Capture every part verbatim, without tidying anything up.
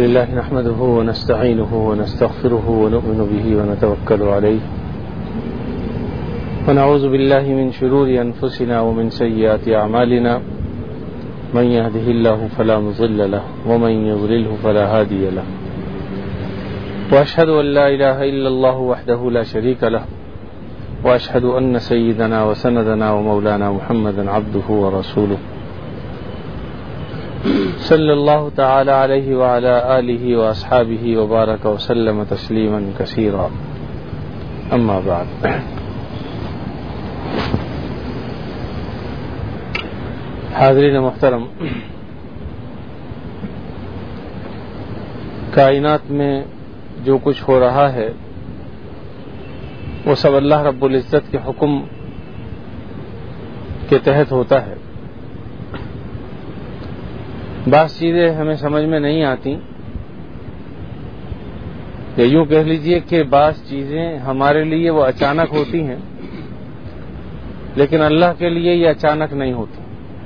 لله نحمده ونستعينه ونستغفره ونؤمن به ونتوكل عليه ونعوذ بالله من شرور أنفسنا ومن سيئات أعمالنا من يهده الله فلا مضل له ومن يضلله فلا هادي له وأشهد أن لا إله إلا الله وحده لا شريك له وأشهد أن سيدنا وسندنا ومولانا محمدا عبده ورسوله صلی اللہ تعالی علیہ وعلى آلہ واصحابہ وبارک وسلم تسلیما کثیرا اما بعد. حاضرین محترم، کائنات میں جو کچھ ہو رہا ہے وہ سب اللہ رب العزت کے حکم کے تحت ہوتا ہے. بعض چیزیں ہمیں سمجھ میں نہیں آتی، یا یوں کہہ لیجئے کہ بعض چیزیں ہمارے لیے وہ اچانک ہوتی ہیں، لیکن اللہ کے لیے یہ اچانک نہیں ہوتی،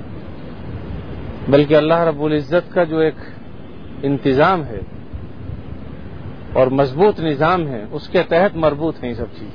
بلکہ اللہ رب العزت کا جو ایک انتظام ہے اور مضبوط نظام ہے اس کے تحت مربوط ہیں یہ سب چیزیں.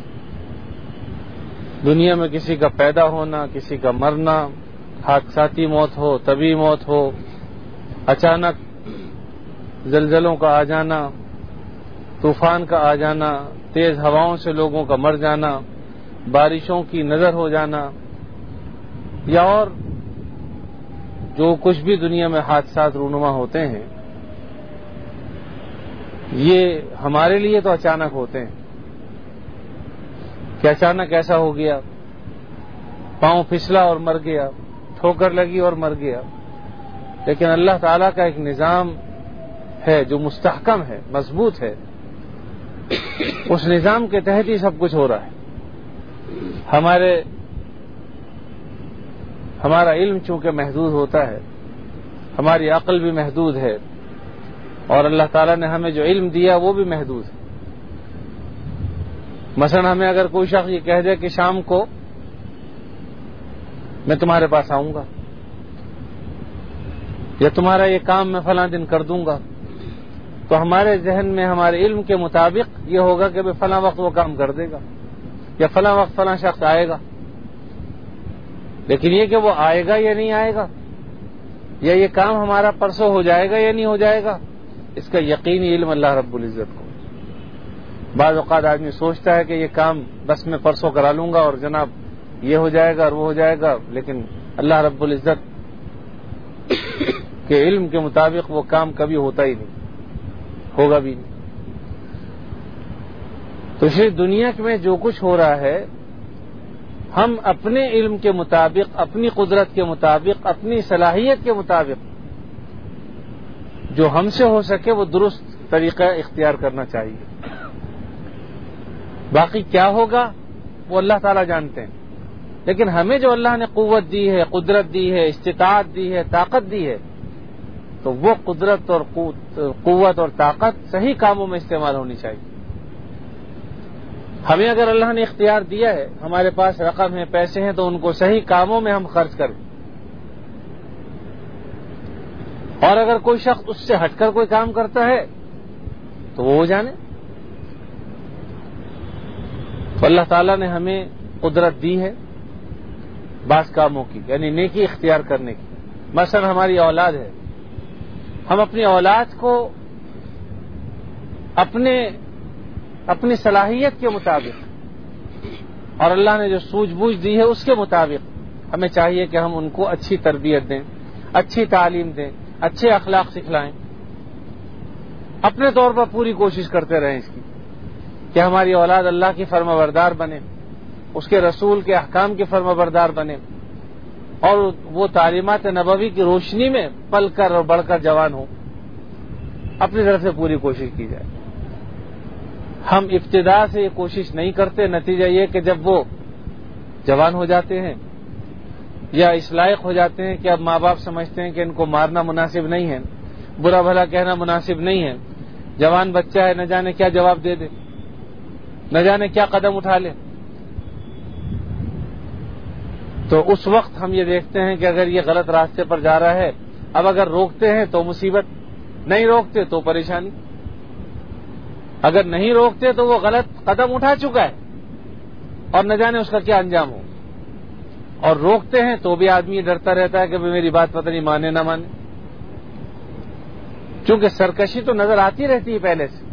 دنیا میں کسی کا پیدا ہونا، کسی کا مرنا، حادثاتی موت ہو، طبی موت ہو، اچانک زلزلوں کا آ جانا، طوفان کا آ جانا، تیز ہواؤں سے لوگوں کا مر جانا، بارشوں کی نظر ہو جانا، یا اور جو کچھ بھی دنیا میں حادثات رونما ہوتے ہیں یہ ہمارے لیے تو اچانک ہوتے ہیں کہ اچانک ایسا ہو گیا، پاؤں پھسلا اور مر گیا، ٹھوکر لگی اور مر گیا. لیکن اللہ تعالیٰ کا ایک نظام ہے جو مستحکم ہے، مضبوط ہے، اس نظام کے تحت ہی سب کچھ ہو رہا ہے. ہمارے ہمارا علم چونکہ محدود ہوتا ہے، ہماری عقل بھی محدود ہے، اور اللہ تعالیٰ نے ہمیں جو علم دیا وہ بھی محدود ہے. مثلا ہمیں اگر کوئی شخص یہ کہہ دے کہ شام کو میں تمہارے پاس آؤں گا، یا تمہارا یہ کام میں فلاں دن کر دوں گا، تو ہمارے ذہن میں ہمارے علم کے مطابق یہ ہوگا کہ فلاں وقت وہ کام کر دے گا، یا فلاں وقت فلاں شخص آئے گا. لیکن یہ کہ وہ آئے گا یا نہیں آئے گا، یا یہ کام ہمارا پرسوں ہو جائے گا یا نہیں ہو جائے گا، اس کا یقینی علم اللہ رب العزت کو. بعض اوقات آدمی سوچتا ہے کہ یہ کام بس میں پرسوں کرا لوں گا اور جناب یہ ہو جائے گا اور وہ ہو جائے گا، لیکن اللہ رب العزت کہ علم کے مطابق وہ کام کبھی ہوتا ہی نہیں، ہوگا بھی نہیں. تو صرف دنیا میں جو کچھ ہو رہا ہے ہم اپنے علم کے مطابق، اپنی قدرت کے مطابق، اپنی صلاحیت کے مطابق جو ہم سے ہو سکے وہ درست طریقہ اختیار کرنا چاہیے. باقی کیا ہوگا وہ اللہ تعالیٰ جانتے ہیں، لیکن ہمیں جو اللہ نے قوت دی ہے، قدرت دی ہے، استطاعت دی ہے، طاقت دی ہے، تو وہ قدرت اور قوت اور طاقت صحیح کاموں میں استعمال ہونی چاہیے. ہمیں اگر اللہ نے اختیار دیا ہے، ہمارے پاس رقم ہے، پیسے ہیں، تو ان کو صحیح کاموں میں ہم خرچ کریں. اور اگر کوئی شخص اس سے ہٹ کر کوئی کام کرتا ہے تو وہ ہو جانے. تو اللہ تعالیٰ نے ہمیں قدرت دی ہے بعض کاموں کی، یعنی نیکی اختیار کرنے کی. مثلا ہماری اولاد ہے، ہم اپنی اولاد کو اپنے اپنی صلاحیت کے مطابق اور اللہ نے جو سوجھ بوجھ دی ہے اس کے مطابق ہمیں چاہیے کہ ہم ان کو اچھی تربیت دیں، اچھی تعلیم دیں، اچھے اخلاق سکھلائیں. اپنے طور پر پوری کوشش کرتے رہیں اس کی کہ ہماری اولاد اللہ کی فرما بردار بنے، اس کے رسول کے احکام کی فرما بردار بنے، اور وہ تعلیمات نبوی کی روشنی میں پل کر اور بڑھ کر جوان ہو. اپنی طرف سے پوری کوشش کی جائے. ہم ابتدا سے یہ کوشش نہیں کرتے، نتیجہ یہ کہ جب وہ جوان ہو جاتے ہیں یا اس لائق ہو جاتے ہیں کہ اب ماں باپ سمجھتے ہیں کہ ان کو مارنا مناسب نہیں ہے، برا بھلا کہنا مناسب نہیں ہے، جوان بچہ ہے، نہ جانے کیا جواب دے دے، نہ جانے کیا قدم اٹھا لے، تو اس وقت ہم یہ دیکھتے ہیں کہ اگر یہ غلط راستے پر جا رہا ہے، اب اگر روکتے ہیں تو مصیبت، نہیں روکتے تو پریشانی، اگر نہیں روکتے تو وہ غلط قدم اٹھا چکا ہے اور نہ جانے اس کا کیا انجام ہو، اور روکتے ہیں تو بھی آدمی ڈرتا رہتا ہے کہ میری بات پتہ نہیں مانے نہ مانے، چونکہ سرکشی تو نظر آتی رہتی ہے پہلے سے۔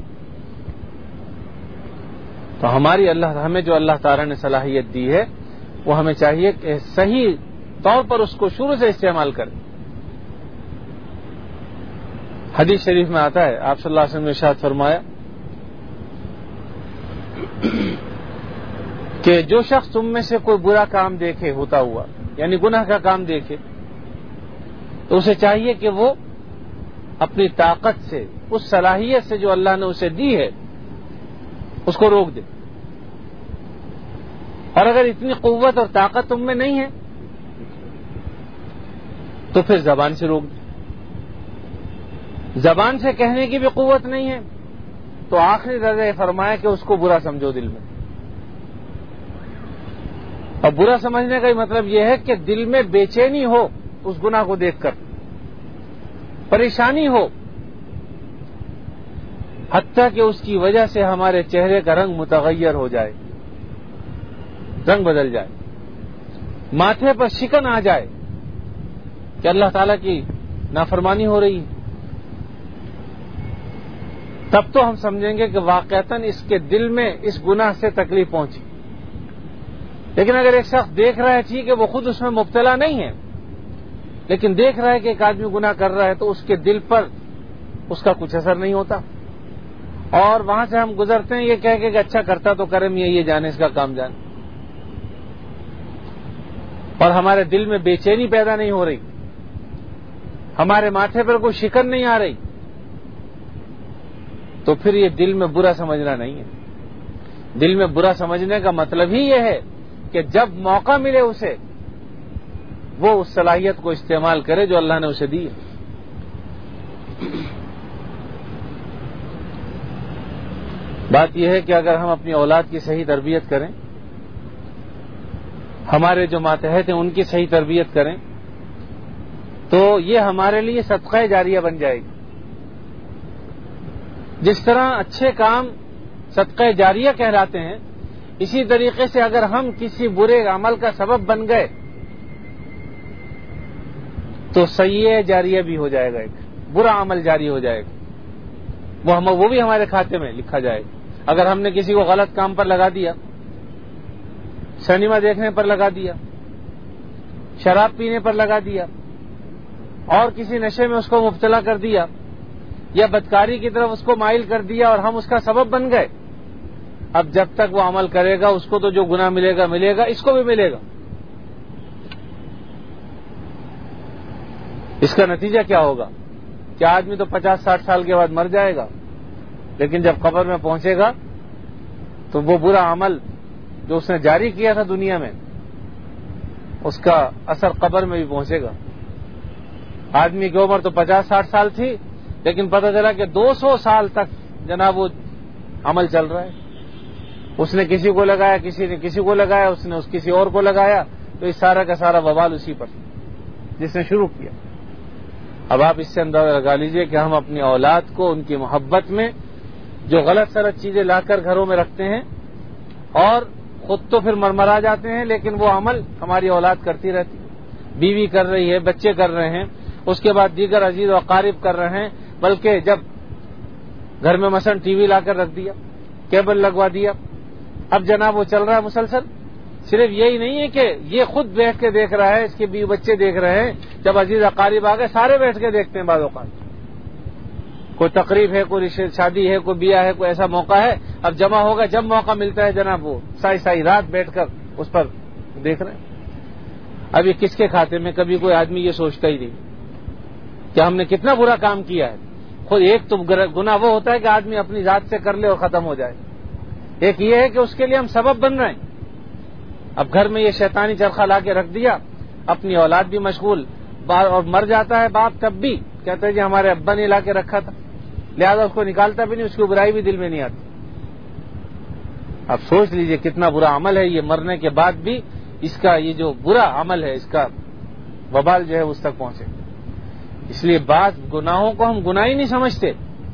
تو ہماری اللہ ہمیں جو اللہ تعالیٰ نے صلاحیت دی ہے وہ ہمیں چاہیے کہ صحیح طور پر اس کو شروع سے استعمال کریں۔ حدیث شریف میں آتا ہے، آپ صلی اللہ علیہ وسلم نے ارشاد فرمایا کہ جو شخص تم میں سے کوئی برا کام دیکھے ہوتا ہوا، یعنی گناہ کا کام دیکھے، تو اسے چاہیے کہ وہ اپنی طاقت سے، اس صلاحیت سے جو اللہ نے اسے دی ہے، اس کو روک دے۔ اور اگر اتنی قوت اور طاقت تم میں نہیں ہے تو پھر زبان سے روک دے۔ زبان سے کہنے کی بھی قوت نہیں ہے تو آخری درجہ یہ فرمایا کہ اس کو برا سمجھو دل میں۔ اور برا سمجھنے کا مطلب یہ ہے کہ دل میں بے چینی ہو اس گناہ کو دیکھ کر، پریشانی ہو، حتیٰ کہ اس کی وجہ سے ہمارے چہرے کا رنگ متغیر ہو جائے، رنگ بدل جائے، ماتھے پر شکن آ جائے کہ اللہ تعالیٰ کی نافرمانی ہو رہی ہے، تب تو ہم سمجھیں گے کہ واقعتاً اس کے دل میں اس گناہ سے تکلیف پہنچی۔ لیکن اگر ایک شخص دیکھ رہا ہے ٹھیک ہے وہ خود اس میں مبتلا نہیں ہے، لیکن دیکھ رہا ہے کہ ایک آدمی گناہ کر رہا ہے تو اس کے دل پر اس کا کچھ اثر نہیں ہوتا، اور وہاں سے ہم گزرتے ہیں یہ کہہ کے کہ اچھا کرتا تو کرم یہ یہ جانے اس کا کام جانے، اور ہمارے دل میں بے چینی پیدا نہیں ہو رہی، ہمارے ماتھے پر کوئی شکن نہیں آ رہی، تو پھر یہ دل میں برا سمجھنا نہیں ہے۔ دل میں برا سمجھنے کا مطلب ہی یہ ہے کہ جب موقع ملے اسے وہ اس صلاحیت کو استعمال کرے جو اللہ نے اسے دی ہے۔ بات یہ ہے کہ اگر ہم اپنی اولاد کی صحیح تربیت کریں، ہمارے جو ماتحت ہیں ان کی صحیح تربیت کریں، تو یہ ہمارے لیے صدقہ جاریہ بن جائے گی۔ جس طرح اچھے کام صدقہ جاریہ کہلاتے ہیں، اسی طریقے سے اگر ہم کسی برے عمل کا سبب بن گئے تو سیئہ جاریہ بھی ہو جائے گا، ایک برا عمل جاری ہو جائے گا، وہ ہم وہ بھی ہمارے کھاتے میں لکھا جائے گا۔ اگر ہم نے کسی کو غلط کام پر لگا دیا، سنیما دیکھنے پر لگا دیا، شراب پینے پر لگا دیا، اور کسی نشے میں اس کو مبتلا کر دیا، یا بدکاری کی طرف اس کو مائل کر دیا اور ہم اس کا سبب بن گئے، اب جب تک وہ عمل کرے گا اس کو تو جو گناہ ملے گا ملے گا، اس کو بھی ملے گا۔ اس کا نتیجہ کیا ہوگا کہ آدمی تو پچاس ساٹھ سال کے بعد مر جائے گا، لیکن جب قبر میں پہنچے گا تو وہ برا عمل جو اس نے جاری کیا تھا دنیا میں اس کا اثر قبر میں بھی پہنچے گا۔ آدمی کی عمر تو پچاس ساٹھ سال تھی، لیکن پتہ چلا کہ دو سو سال تک جناب وہ عمل چل رہا ہے، اس نے کسی کو لگایا، کسی نے کسی کو لگایا، اس نے اس کسی اور کو لگایا، تو اس سارا کا سارا وبال اسی پر جس نے شروع کیا۔ اب آپ اس سے اندازہ لگا لیجئے کہ ہم اپنی اولاد کو ان کی محبت میں جو غلط سلط چیزیں لا کر گھروں میں رکھتے ہیں اور خود تو پھر مرمرا جاتے ہیں، لیکن وہ عمل ہماری اولاد کرتی رہتی ہے، بیوی کر رہی ہے، بچے کر رہے ہیں، اس کے بعد دیگر عزیز و اقارب کر رہے ہیں، بلکہ جب گھر میں مثلا ٹی وی لا کر رکھ دیا، کیبل لگوا دیا، اب جناب وہ چل رہا ہے مسلسل۔ صرف یہی نہیں ہے کہ یہ خود بیٹھ کے دیکھ رہا ہے، اس کے بیوی بچے دیکھ رہے ہیں، جب عزیز اقارب آ گئے سارے بیٹھ کے دیکھتے ہیں۔ بعض اوقات کوئی تقریب ہے، کوئی شادی ہے، کوئی بیاہ ہے، کوئی ایسا موقع ہے، اب جمع ہوگا، جب موقع ملتا ہے جناب وہ سائی سائی رات بیٹھ کر اس پر دیکھ رہے ہیں۔ اب یہ کس کے کھاتے میں؟ کبھی کوئی آدمی یہ سوچتا ہی نہیں کہ ہم نے کتنا برا کام کیا ہے۔ خود ایک تو گناہ وہ ہوتا ہے کہ آدمی اپنی ذات سے کر لے اور ختم ہو جائے، ایک یہ ہے کہ اس کے لیے ہم سبب بن رہے ہیں۔ اب گھر میں یہ شیطانی چرخہ لا کے رکھ دیا، اپنی اولاد بھی مشغول، اور مر جاتا ہے باپ تب بھی کہتے ہیں جی ہمارے ابا نے لا کے رکھا تھا، لہذا اس کو نکالتا بھی نہیں، اس کی برائی بھی دل میں نہیں آتی۔ اب سوچ لیجئے کتنا برا عمل ہے یہ، مرنے کے بعد بھی اس کا یہ جو برا عمل ہے اس کا وبال جو ہے اس تک پہنچے۔ اس لیے بعض گناہوں کو ہم گناہ ہی نہیں سمجھتے،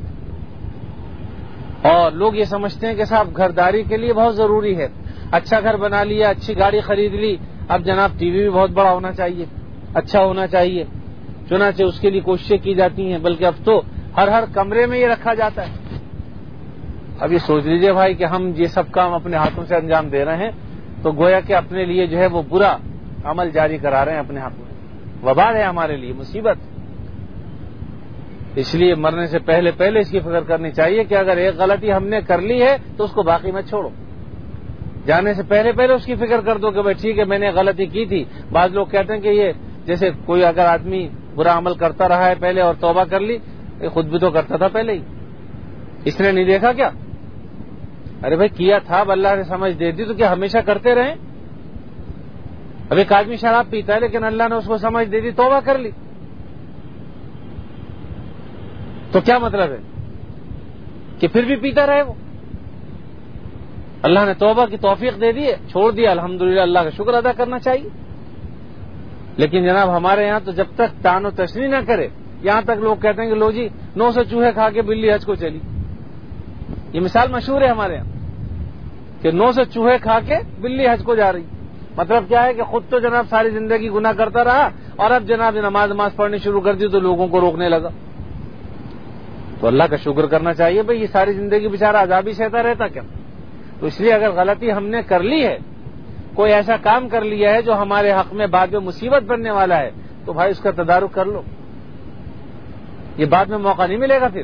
اور لوگ یہ سمجھتے ہیں کہ صاحب گھرداری کے لیے بہت ضروری ہے، اچھا گھر بنا لیا، اچھی گاڑی خرید لی، اب جناب ٹی وی بھی بہت بڑا ہونا چاہیے، اچھا ہونا چاہیے، چنانچہ اس کے لیے کوششیں کی جاتی ہیں، بلکہ اب تو ہر ہر کمرے میں یہ رکھا جاتا ہے۔ اب یہ سوچ لیجئے بھائی کہ ہم یہ سب کام اپنے ہاتھوں سے انجام دے رہے ہیں تو گویا کہ اپنے لیے جو ہے وہ برا عمل جاری کرا رہے ہیں اپنے ہاتھ میں، وبال ہے ہمارے لیے، مصیبت۔ اس لیے مرنے سے پہلے پہلے اس کی فکر کرنی چاہیے کہ اگر ایک غلطی ہم نے کر لی ہے تو اس کو باقی مت چھوڑو، جانے سے پہلے پہلے اس کی فکر کر دو کہ بھائی ٹھیک ہے میں نے غلطی کی تھی۔ بعض لوگ کہتے ہیں کہ یہ جیسے کوئی اگر آدمی برا عمل کرتا رہا ہے پہلے اور توبہ کر لی، خود بھی تو کرتا تھا پہلے ہی، اس نے نہیں دیکھا کیا؟ ارے بھائی کیا تھا، اب اللہ نے سمجھ دے دی تو کیا ہمیشہ کرتے رہیں؟ اب ایک آدمی شراب پیتا ہے لیکن اللہ نے اس کو سمجھ دے دی، توبہ کر لی، تو کیا مطلب ہے کہ پھر بھی پیتا رہے وہ؟ اللہ نے توبہ کی توفیق دے دی ہے، چھوڑ دیا، الحمدللہ، اللہ کا شکر ادا کرنا چاہیے۔ لیکن جناب ہمارے یہاں تو جب تک تان و تشریح نہ کرے، یہاں تک لوگ کہتے ہیں کہ لو جی نو سو چوہے کھا کے بلی حج کو چلی۔ یہ مثال مشہور ہے ہمارے یہاں کہ نو سو چوہے کھا کے بلی حج کو جا رہی۔ مطلب کیا ہے کہ خود تو جناب ساری زندگی گناہ کرتا رہا اور اب جناب نماز نماز پڑھنی شروع کر دی تو لوگوں کو روکنے لگا۔ تو اللہ کا شکر کرنا چاہیے، بھئی یہ ساری زندگی بیچارہ عذاب ہی سہتا رہتا کیا؟ تو اس لیے اگر غلطی ہم نے کر لی ہے، کوئی ایسا کام کر لیا ہے جو ہمارے حق میں بعد میں مصیبت بننے والا ہے، تو بھائی اس کا تدارک کر لو، یہ بعد میں موقع نہیں ملے گا پھر۔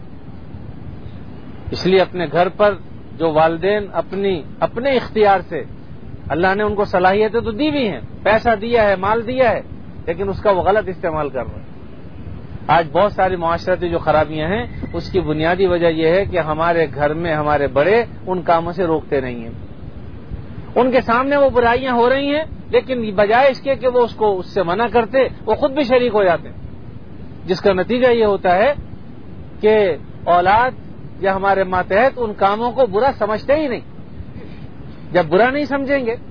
اس لیے اپنے گھر پر جو والدین اپنی اپنے اختیار سے، اللہ نے ان کو صلاحیتیں تو دی بھی ہیں، پیسہ دیا ہے، مال دیا ہے، لیکن اس کا وہ غلط استعمال کر رہے ہیں۔ آج بہت ساری معاشرتی جو خرابیاں ہیں اس کی بنیادی وجہ یہ ہے کہ ہمارے گھر میں ہمارے بڑے ان کاموں سے روکتے نہیں ہیں، ان کے سامنے وہ برائیاں ہو رہی ہیں لیکن بجائے اس کے کہ وہ اس کو اس سے منع کرتے، وہ خود بھی شریک ہو جاتے ہیں، جس کا نتیجہ یہ ہوتا ہے کہ اولاد یا ہمارے ماتحت ان کاموں کو برا سمجھتے ہی نہیں۔ جب برا نہیں سمجھیں گے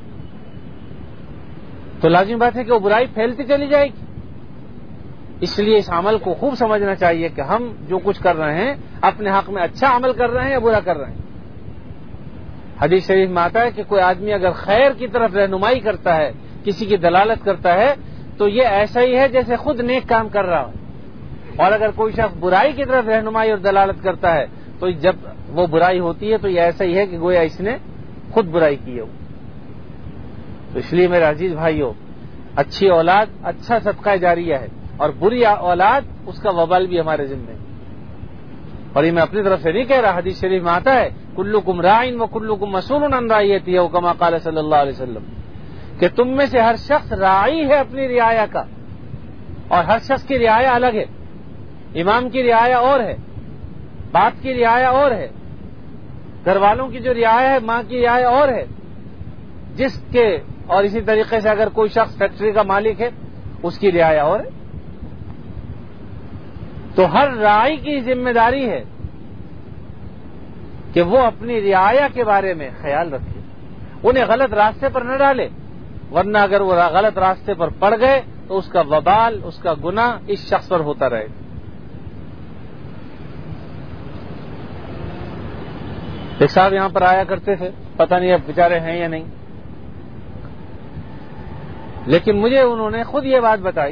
تو لازمی بات ہے کہ وہ برائی پھیلتی چلی جائے گی۔ اس لیے اس عمل کو خوب سمجھنا چاہیے کہ ہم جو کچھ کر رہے ہیں اپنے حق میں اچھا عمل کر رہے ہیں یا برا کر رہے ہیں۔ حدیث شریف میں آتا ہے کہ کوئی آدمی اگر خیر کی طرف رہنمائی کرتا ہے، کسی کی دلالت کرتا ہے، تو یہ ایسا ہی ہے جیسے خود نیک کام کر رہا ہو، اور اگر کوئی شخص برائی کی طرف رہنمائی اور دلالت کرتا ہے تو جب وہ برائی ہوتی ہے تو یہ ایسا ہی ہے کہ گویا اس نے خود برائی کی ہو۔ تو اس لیے میرے عزیز بھائیوں، اچھی اولاد اچھا صدقہ جاریہ ہے، اور بری اولاد اس کا وبال بھی ہمارے ذمہ ہے۔ اور یہ میں اپنی طرف سے نہیں کہہ رہا، حدیث شریف میں آتا ہے کلکم راعٍ وکلکم مسئول عن رعیتہ کما قال صلی اللہ علیہ وسلم، کہ تم میں سے ہر شخص راعی ہے اپنی رعایا کا، اور ہر شخص کی رعایا الگ ہے۔ امام کی رعایا اور ہے، باپ کی رعایا اور ہے، گھر والوں کی جو رعایا ہے، ماں کی رعایا اور ہے، جس کے اور اسی طریقے سے اگر کوئی شخص فیکٹری کا مالک ہے اس کی رعایا اور ہے۔ تو ہر راعی کی ذمہ داری ہے کہ وہ اپنی رعایا کے بارے میں خیال رکھے، انہیں غلط راستے پر نہ ڈالے، ورنہ اگر وہ غلط راستے پر پڑ گئے تو اس کا وبال، اس کا گناہ اس شخص پر ہوتا رہے۔ ایک صاحب یہاں پر آیا کرتے تھے، پتہ نہیں اب بیچارے ہیں یا نہیں، لیکن مجھے انہوں نے خود یہ بات بتائی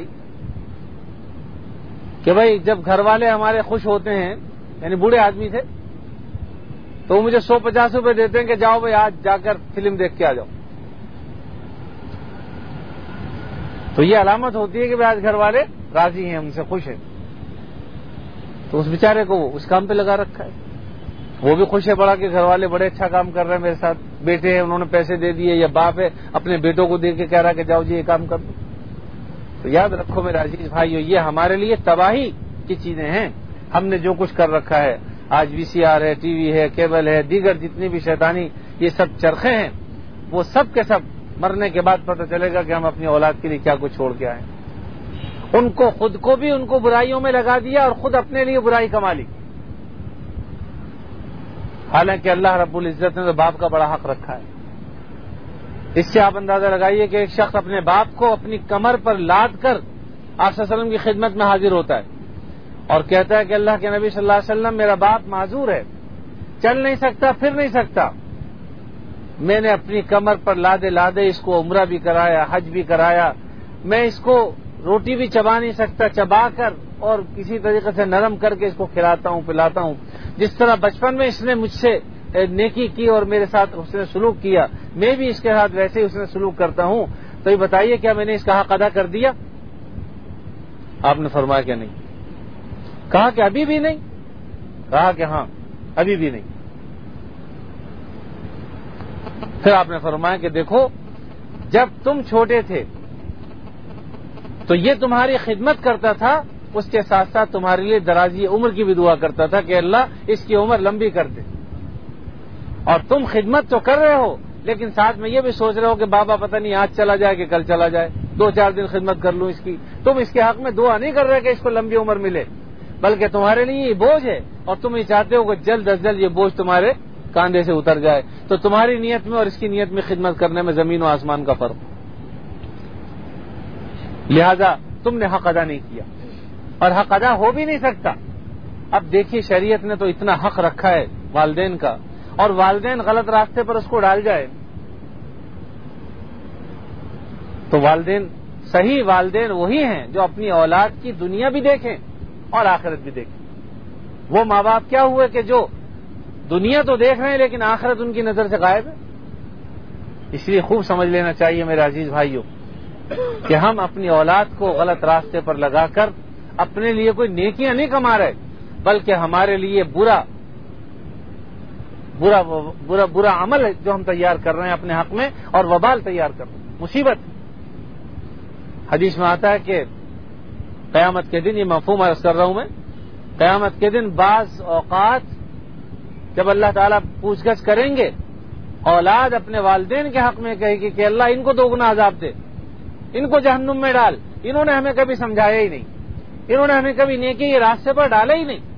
کہ بھائی جب گھر والے ہمارے خوش ہوتے ہیں، یعنی بوڑھے آدمی تھے، تو وہ مجھے سو پچاس روپے دیتے ہیں کہ جاؤ بھائی آج جا کر فلم دیکھ کے آ جاؤ۔ تو یہ علامت ہوتی ہے کہ آج گھر والے راضی ہیں، ہم سے خوش ہیں۔ تو اس بیچارے کو اس کام پہ لگا رکھا ہے، وہ بھی خوش ہے بڑا کہ گھر والے بڑے اچھا کام کر رہے ہیں میرے ساتھ، بیٹے ہیں انہوں نے پیسے دے دیے، یا باپ ہے اپنے بیٹوں کو دے کے کہہ رہا کہ جاؤ جی یہ کام کر دو۔ تو یاد رکھو میرے عزیز بھائیو، یہ ہمارے لیے تباہی کی چیزیں ہیں۔ ہم نے جو کچھ کر رکھا ہے، آج وی سی آر ہے، ٹی وی ہے، کیبل ہے، دیگر جتنی بھی شیطانی یہ سب چرخے ہیں، وہ سب کے سب مرنے کے بعد پتہ چلے گا کہ ہم اپنی اولاد کے لیے کیا کچھ چھوڑ کے آئے۔ ان کو خود کو بھی ان کو برائیوں میں لگا دیا اور خود اپنے لیے برائی کما لی، حالانکہ اللہ رب العزت نے تو باپ کا بڑا حق رکھا ہے۔ اس سے آپ اندازہ لگائیے کہ ایک شخص اپنے باپ کو اپنی کمر پر لاد کر آپ صلی اللہ علیہ وسلم کی خدمت میں حاضر ہوتا ہے اور کہتا ہے کہ اللہ کے نبی صلی اللہ علیہ وسلم میرا باپ معذور ہے، چل نہیں سکتا، پھر نہیں سکتا، میں نے اپنی کمر پر لادے لادے اس کو عمرہ بھی کرایا، حج بھی کرایا، میں اس کو روٹی بھی چبا نہیں سکتا، چبا کر اور کسی طریقے سے نرم کر کے اس کو کھلاتا ہوں پلاتا ہوں، جس طرح بچپن میں اس نے مجھ سے نیکی کی اور میرے ساتھ اس نے سلوک کیا، میں بھی اس کے ساتھ ویسے ہی اس نے سلوک کرتا ہوں، تو یہ بتائیے کیا میں نے اس کا حق ادا کر دیا؟ آپ نے فرمایا کہ نہیں. کہا کہ ابھی بھی نہیں؟ کہا کہ ہاں ابھی بھی نہیں. پھر آپ نے فرمایا کہ دیکھو جب تم چھوٹے تھے تو یہ تمہاری خدمت کرتا تھا، اس کے ساتھ ساتھ تمہارے لیے درازی عمر کی بھی دعا کرتا تھا کہ اللہ اس کی عمر لمبی کر دے، اور تم خدمت تو کر رہے ہو لیکن ساتھ میں یہ بھی سوچ رہے ہو کہ بابا پتہ نہیں آج چلا جائے کہ کل چلا جائے، دو چار دن خدمت کر لوں اس کی. تم اس کے حق میں دعا نہیں کر رہے کہ اس کو لمبی عمر ملے، بلکہ تمہارے لیے یہ بوجھ ہے اور تم یہ چاہتے ہو کہ جلد از جلد یہ بوجھ تمہارے کاندھے سے اتر جائے. تو تمہاری نیت میں اور اس کی نیت میں خدمت کرنے میں زمین و آسمان کا فرق، لہذا تم نے حق ادا نہیں کیا اور حق ادا ہو بھی نہیں سکتا. اب دیکھیے شریعت نے تو اتنا حق رکھا ہے والدین کا، اور والدین غلط راستے پر اس کو ڈال جائے تو والدین صحیح والدین وہی ہیں جو اپنی اولاد کی دنیا بھی دیکھیں اور آخرت بھی دیکھیں. وہ ماں باپ کیا ہوئے کہ جو دنیا تو دیکھ رہے ہیں لیکن آخرت ان کی نظر سے غائب ہے. اس لیے خوب سمجھ لینا چاہیے میرے عزیز بھائیوں کہ ہم اپنی اولاد کو غلط راستے پر لگا کر اپنے لیے کوئی نیکیاں نہیں کما رہے، بلکہ ہمارے لیے برا برا برا برا عمل ہے جو ہم تیار کر رہے ہیں اپنے حق میں، اور وبال تیار کر رہے ہیں، مصیبت. حدیث میں آتا ہے کہ قیامت کے دن، یہ مفہوم عرض کر رہا ہوں میں، قیامت کے دن بعض اوقات جب اللہ تعالیٰ پوچھ گچھ کریں گے، اولاد اپنے والدین کے حق میں کہے گی کہ اللہ ان کو دوگنا عذاب دے، ان کو جہنم میں ڈال، انہوں نے ہمیں کبھی سمجھایا ہی نہیں، انہوں نے ہمیں کبھی نیکی کے راستے پر ڈالا ہی نہیں.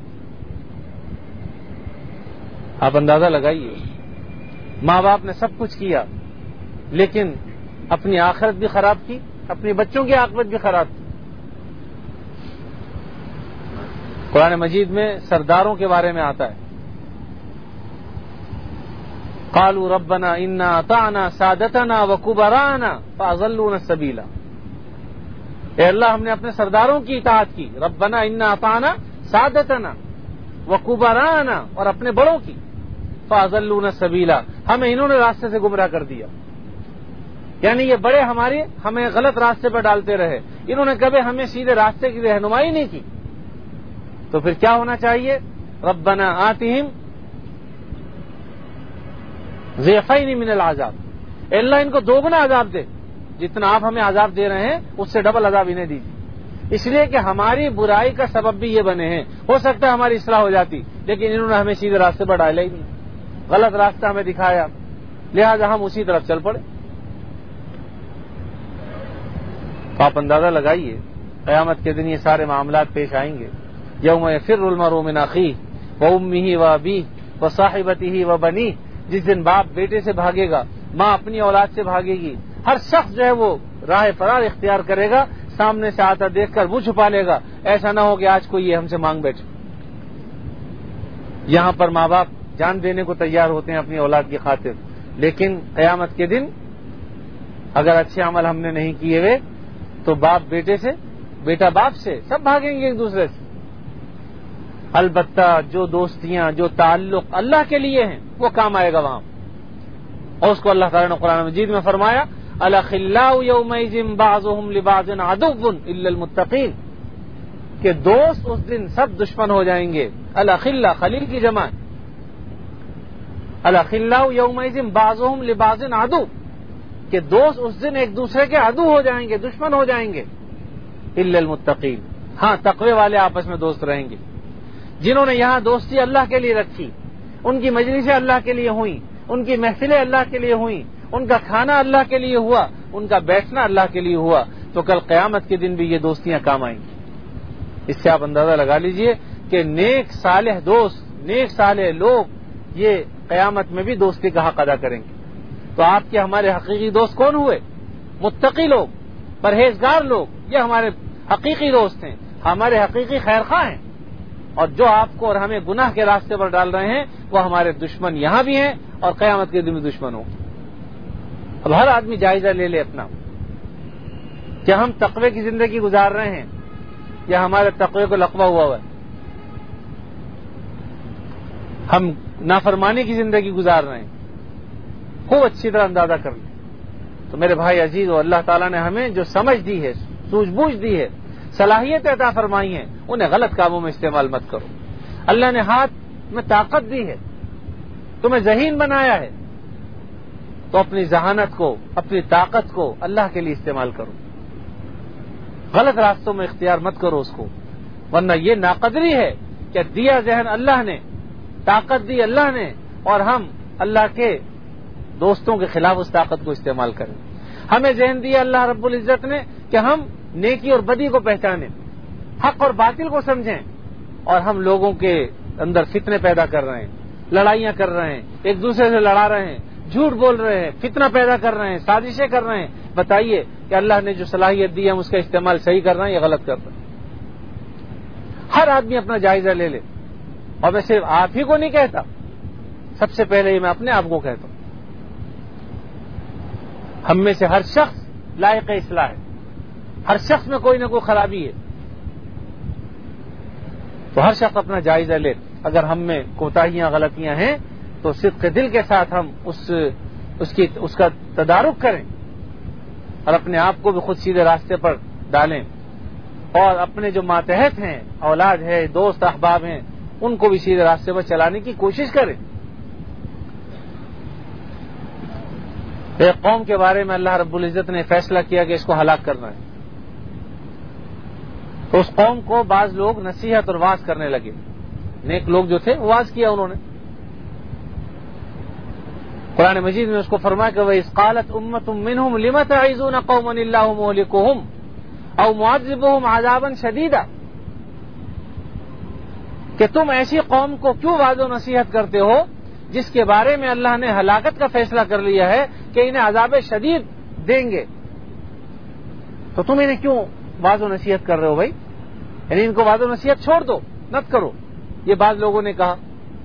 آپ اندازہ لگائیے، ماں باپ نے سب کچھ کیا لیکن اپنی آخرت بھی خراب کی، اپنی بچوں کی عاقبت بھی خراب کی. قرآن مجید میں سرداروں کے بارے میں آتا ہے، قالوا ربنا انا اطعنا سادتنا وکبراءنا فاضلونا السبیل. اے اللہ ہم نے اپنے سرداروں کی اطاعت کی، ربنا انا اطعنا سادتنا وکبراءنا، اور اپنے بڑوں کی، فاضلونا السبیل، ہمیں انہوں نے راستے سے گمراہ کر دیا. یعنی یہ بڑے ہمارے ہمیں غلط راستے پر ڈالتے رہے، انہوں نے کبھی ہمیں سیدھے راستے کی رہنمائی نہیں کی. تو پھر کیا ہونا چاہیے؟ ربنا آتہم ضعفین من العذاب، اے اللہ ان کو دوگنا عذاب دے، جتنا آپ ہمیں عذاب دے رہے ہیں اس سے ڈبل عذاب انہیں دیجیے. اس لیے کہ ہماری برائی کا سبب بھی یہ بنے ہیں. ہو سکتا ہے ہماری اصلاح ہو جاتی لیکن انہوں نے ہمیں سیدھے راستے پر ڈالا ہی نہیں، غلط راستہ ہمیں دکھایا، لہذا ہم اسی طرف چل پڑے. تو آپ اندازہ لگائیے قیامت کے دن یہ سارے معاملات پیش آئیں گے. یوم یفر المرء من اخیہ وامہ وابیہ وصاحبتہ وبنیہ، جس دن باپ بیٹے سے بھاگے گا، ماں اپنی اولاد سے بھاگے گی، ہر شخص جو ہے وہ راہ فرار اختیار کرے گا، سامنے سے آتا دیکھ کر منہ چھپا لے گا، ایسا نہ ہو کہ آج کوئی یہ ہم سے مانگ بیٹھے. یہاں پر ماں باپ جان دینے کو تیار ہوتے ہیں اپنی اولاد کی خاطر، لیکن قیامت کے دن اگر اچھے عمل ہم نے نہیں کیے ہوئے تو باپ بیٹے سے، بیٹا باپ سے، سب بھاگیں گے ایک دوسرے سے. البتہ جو دوستیاں، جو تعلق اللہ کے لیے ہیں وہ کام آئے گا وہاں. اور اس کو اللہ تعالیٰ نے قرآن مجید میں فرمایا الاخلاء یومئذ بعضهم لبعض عدو الا المتقین، کہ دوست اس دن سب دشمن ہو جائیں گے. الاخلاء خلیل کی جمع، الاخلاء یومئذ بعضهم لبعض عدو، کہ دوست اس دن ایک دوسرے کے عدو ہو جائیں گے، دشمن ہو جائیں گے. الا المتقین، ہاں تقوی والے آپس میں دوست رہیں گے. جنہوں نے یہاں دوستی اللہ کے لیے رکھی، ان کی مجلسیں اللہ کے لیے ہوئیں، ان کی محفلیں اللہ کے لیے ہوئیں، ان کا کھانا اللہ کے لیے ہوا، ان کا بیٹھنا اللہ کے لیے ہوا، تو کل قیامت کے دن بھی یہ دوستیاں کام آئیں گی. اس سے آپ اندازہ لگا لیجئے کہ نیک صالح دوست، نیک صالح لوگ یہ قیامت میں بھی دوستی کا حق ادا کریں گے. تو آپ کے ہمارے حقیقی دوست کون ہوئے؟ متقی لوگ، پرہیزگار لوگ، یہ ہمارے حقیقی دوست ہیں، ہمارے حقیقی خیر خواہ ہیں، اور جو آپ کو اور ہمیں گناہ کے راستے پر ڈال رہے ہیں وہ ہمارے دشمن یہاں بھی ہیں اور قیامت کے دن میں دشمن ہوں۔ اب ہر آدمی جائزہ لے لے اپنا، کیا ہم تقوی کی زندگی گزار رہے ہیں یا ہمارے تقوی کو لقوہ ہوا ہوا ہے؟ ہم نافرمانی کی زندگی گزار رہے ہیں، خوب اچھی طرح اندازہ کر لیں۔ تو میرے بھائی عزیز، اللہ تعالیٰ نے ہمیں جو سمجھ دی ہے، سوجھ بوجھ دی ہے، صلاحیت عطا فرمائی ہیں، انہیں غلط کاموں میں استعمال مت کرو۔ اللہ نے ہاتھ میں طاقت دی ہے، تمہیں ذہین بنایا ہے، تو اپنی ذہانت کو، اپنی طاقت کو اللہ کے لیے استعمال کرو، غلط راستوں میں اختیار مت کرو اس کو، ورنہ یہ ناقدری ہے کہ دیا ذہن اللہ نے، طاقت دی اللہ نے، اور ہم اللہ کے دوستوں کے خلاف اس طاقت کو استعمال کریں۔ ہمیں ذہن دیا اللہ رب العزت نے کہ ہم نیکی اور بدی کو پہچانیں، حق اور باطل کو سمجھیں، اور ہم لوگوں کے اندر فتنے پیدا کر رہے ہیں، لڑائیاں کر رہے ہیں، ایک دوسرے سے لڑا رہے ہیں، جھوٹ بول رہے ہیں، فتنہ پیدا کر رہے ہیں، سازشیں کر رہے ہیں۔ بتائیے کہ اللہ نے جو صلاحیت دی ہے ہم اس کا استعمال صحیح کر رہے ہیں یا غلط کر رہے ہیں؟ ہر آدمی اپنا جائزہ لے لے، اور میں صرف آپ ہی کو نہیں کہتا، سب سے پہلے یہ میں اپنے آپ کو کہتا ہوں۔ ہم میں سے ہر شخص لائق اصلاح ہے، ہر شخص میں کوئی نہ کوئی خرابی ہے، تو ہر شخص اپنا جائزہ لے۔ اگر ہم میں کوتاہیاں غلطیاں ہیں تو صدق دل کے ساتھ ہم اس اس کی اس کا تدارک کریں اور اپنے آپ کو بھی خود سیدھے راستے پر ڈالیں، اور اپنے جو ماتحت ہیں، اولاد ہے، دوست احباب ہیں، ان کو بھی سیدھے راستے پر چلانے کی کوشش کریں۔ ایک قوم کے بارے میں اللہ رب العزت نے فیصلہ کیا کہ اس کو ہلاک کرنا ہے، تو اس قوم کو بعض لوگ نصیحت اور واعظ کرنے لگے، نیک لوگ جو تھے واعظ کیا انہوں نے۔ قرآن مجید میں اس کو فرمایا کہ وَإِذْ قَالَتْ أُمَّةٌ مِّنْهُمْ لِمَ تَعِظُونَ قَوْمًا اللَّهُ مُهْلِكُهُمْ أَوْ مُعَذِّبُهُمْ عَذَابًا شَدِيدًا، کہ تم ایسی قوم کو کیوں واعظ و نصیحت کرتے ہو جس کے بارے میں اللہ نے ہلاکت کا فیصلہ کر لیا ہے کہ انہیں عذاب شدید دیں گے، تو تم انہیں کیوں واعظ و نصیحت کر رہے ہو بھائی؟ یعنی ان کو واعظ و نصیحت چھوڑ دو، مت کرو، یہ بعض لوگوں نے کہا۔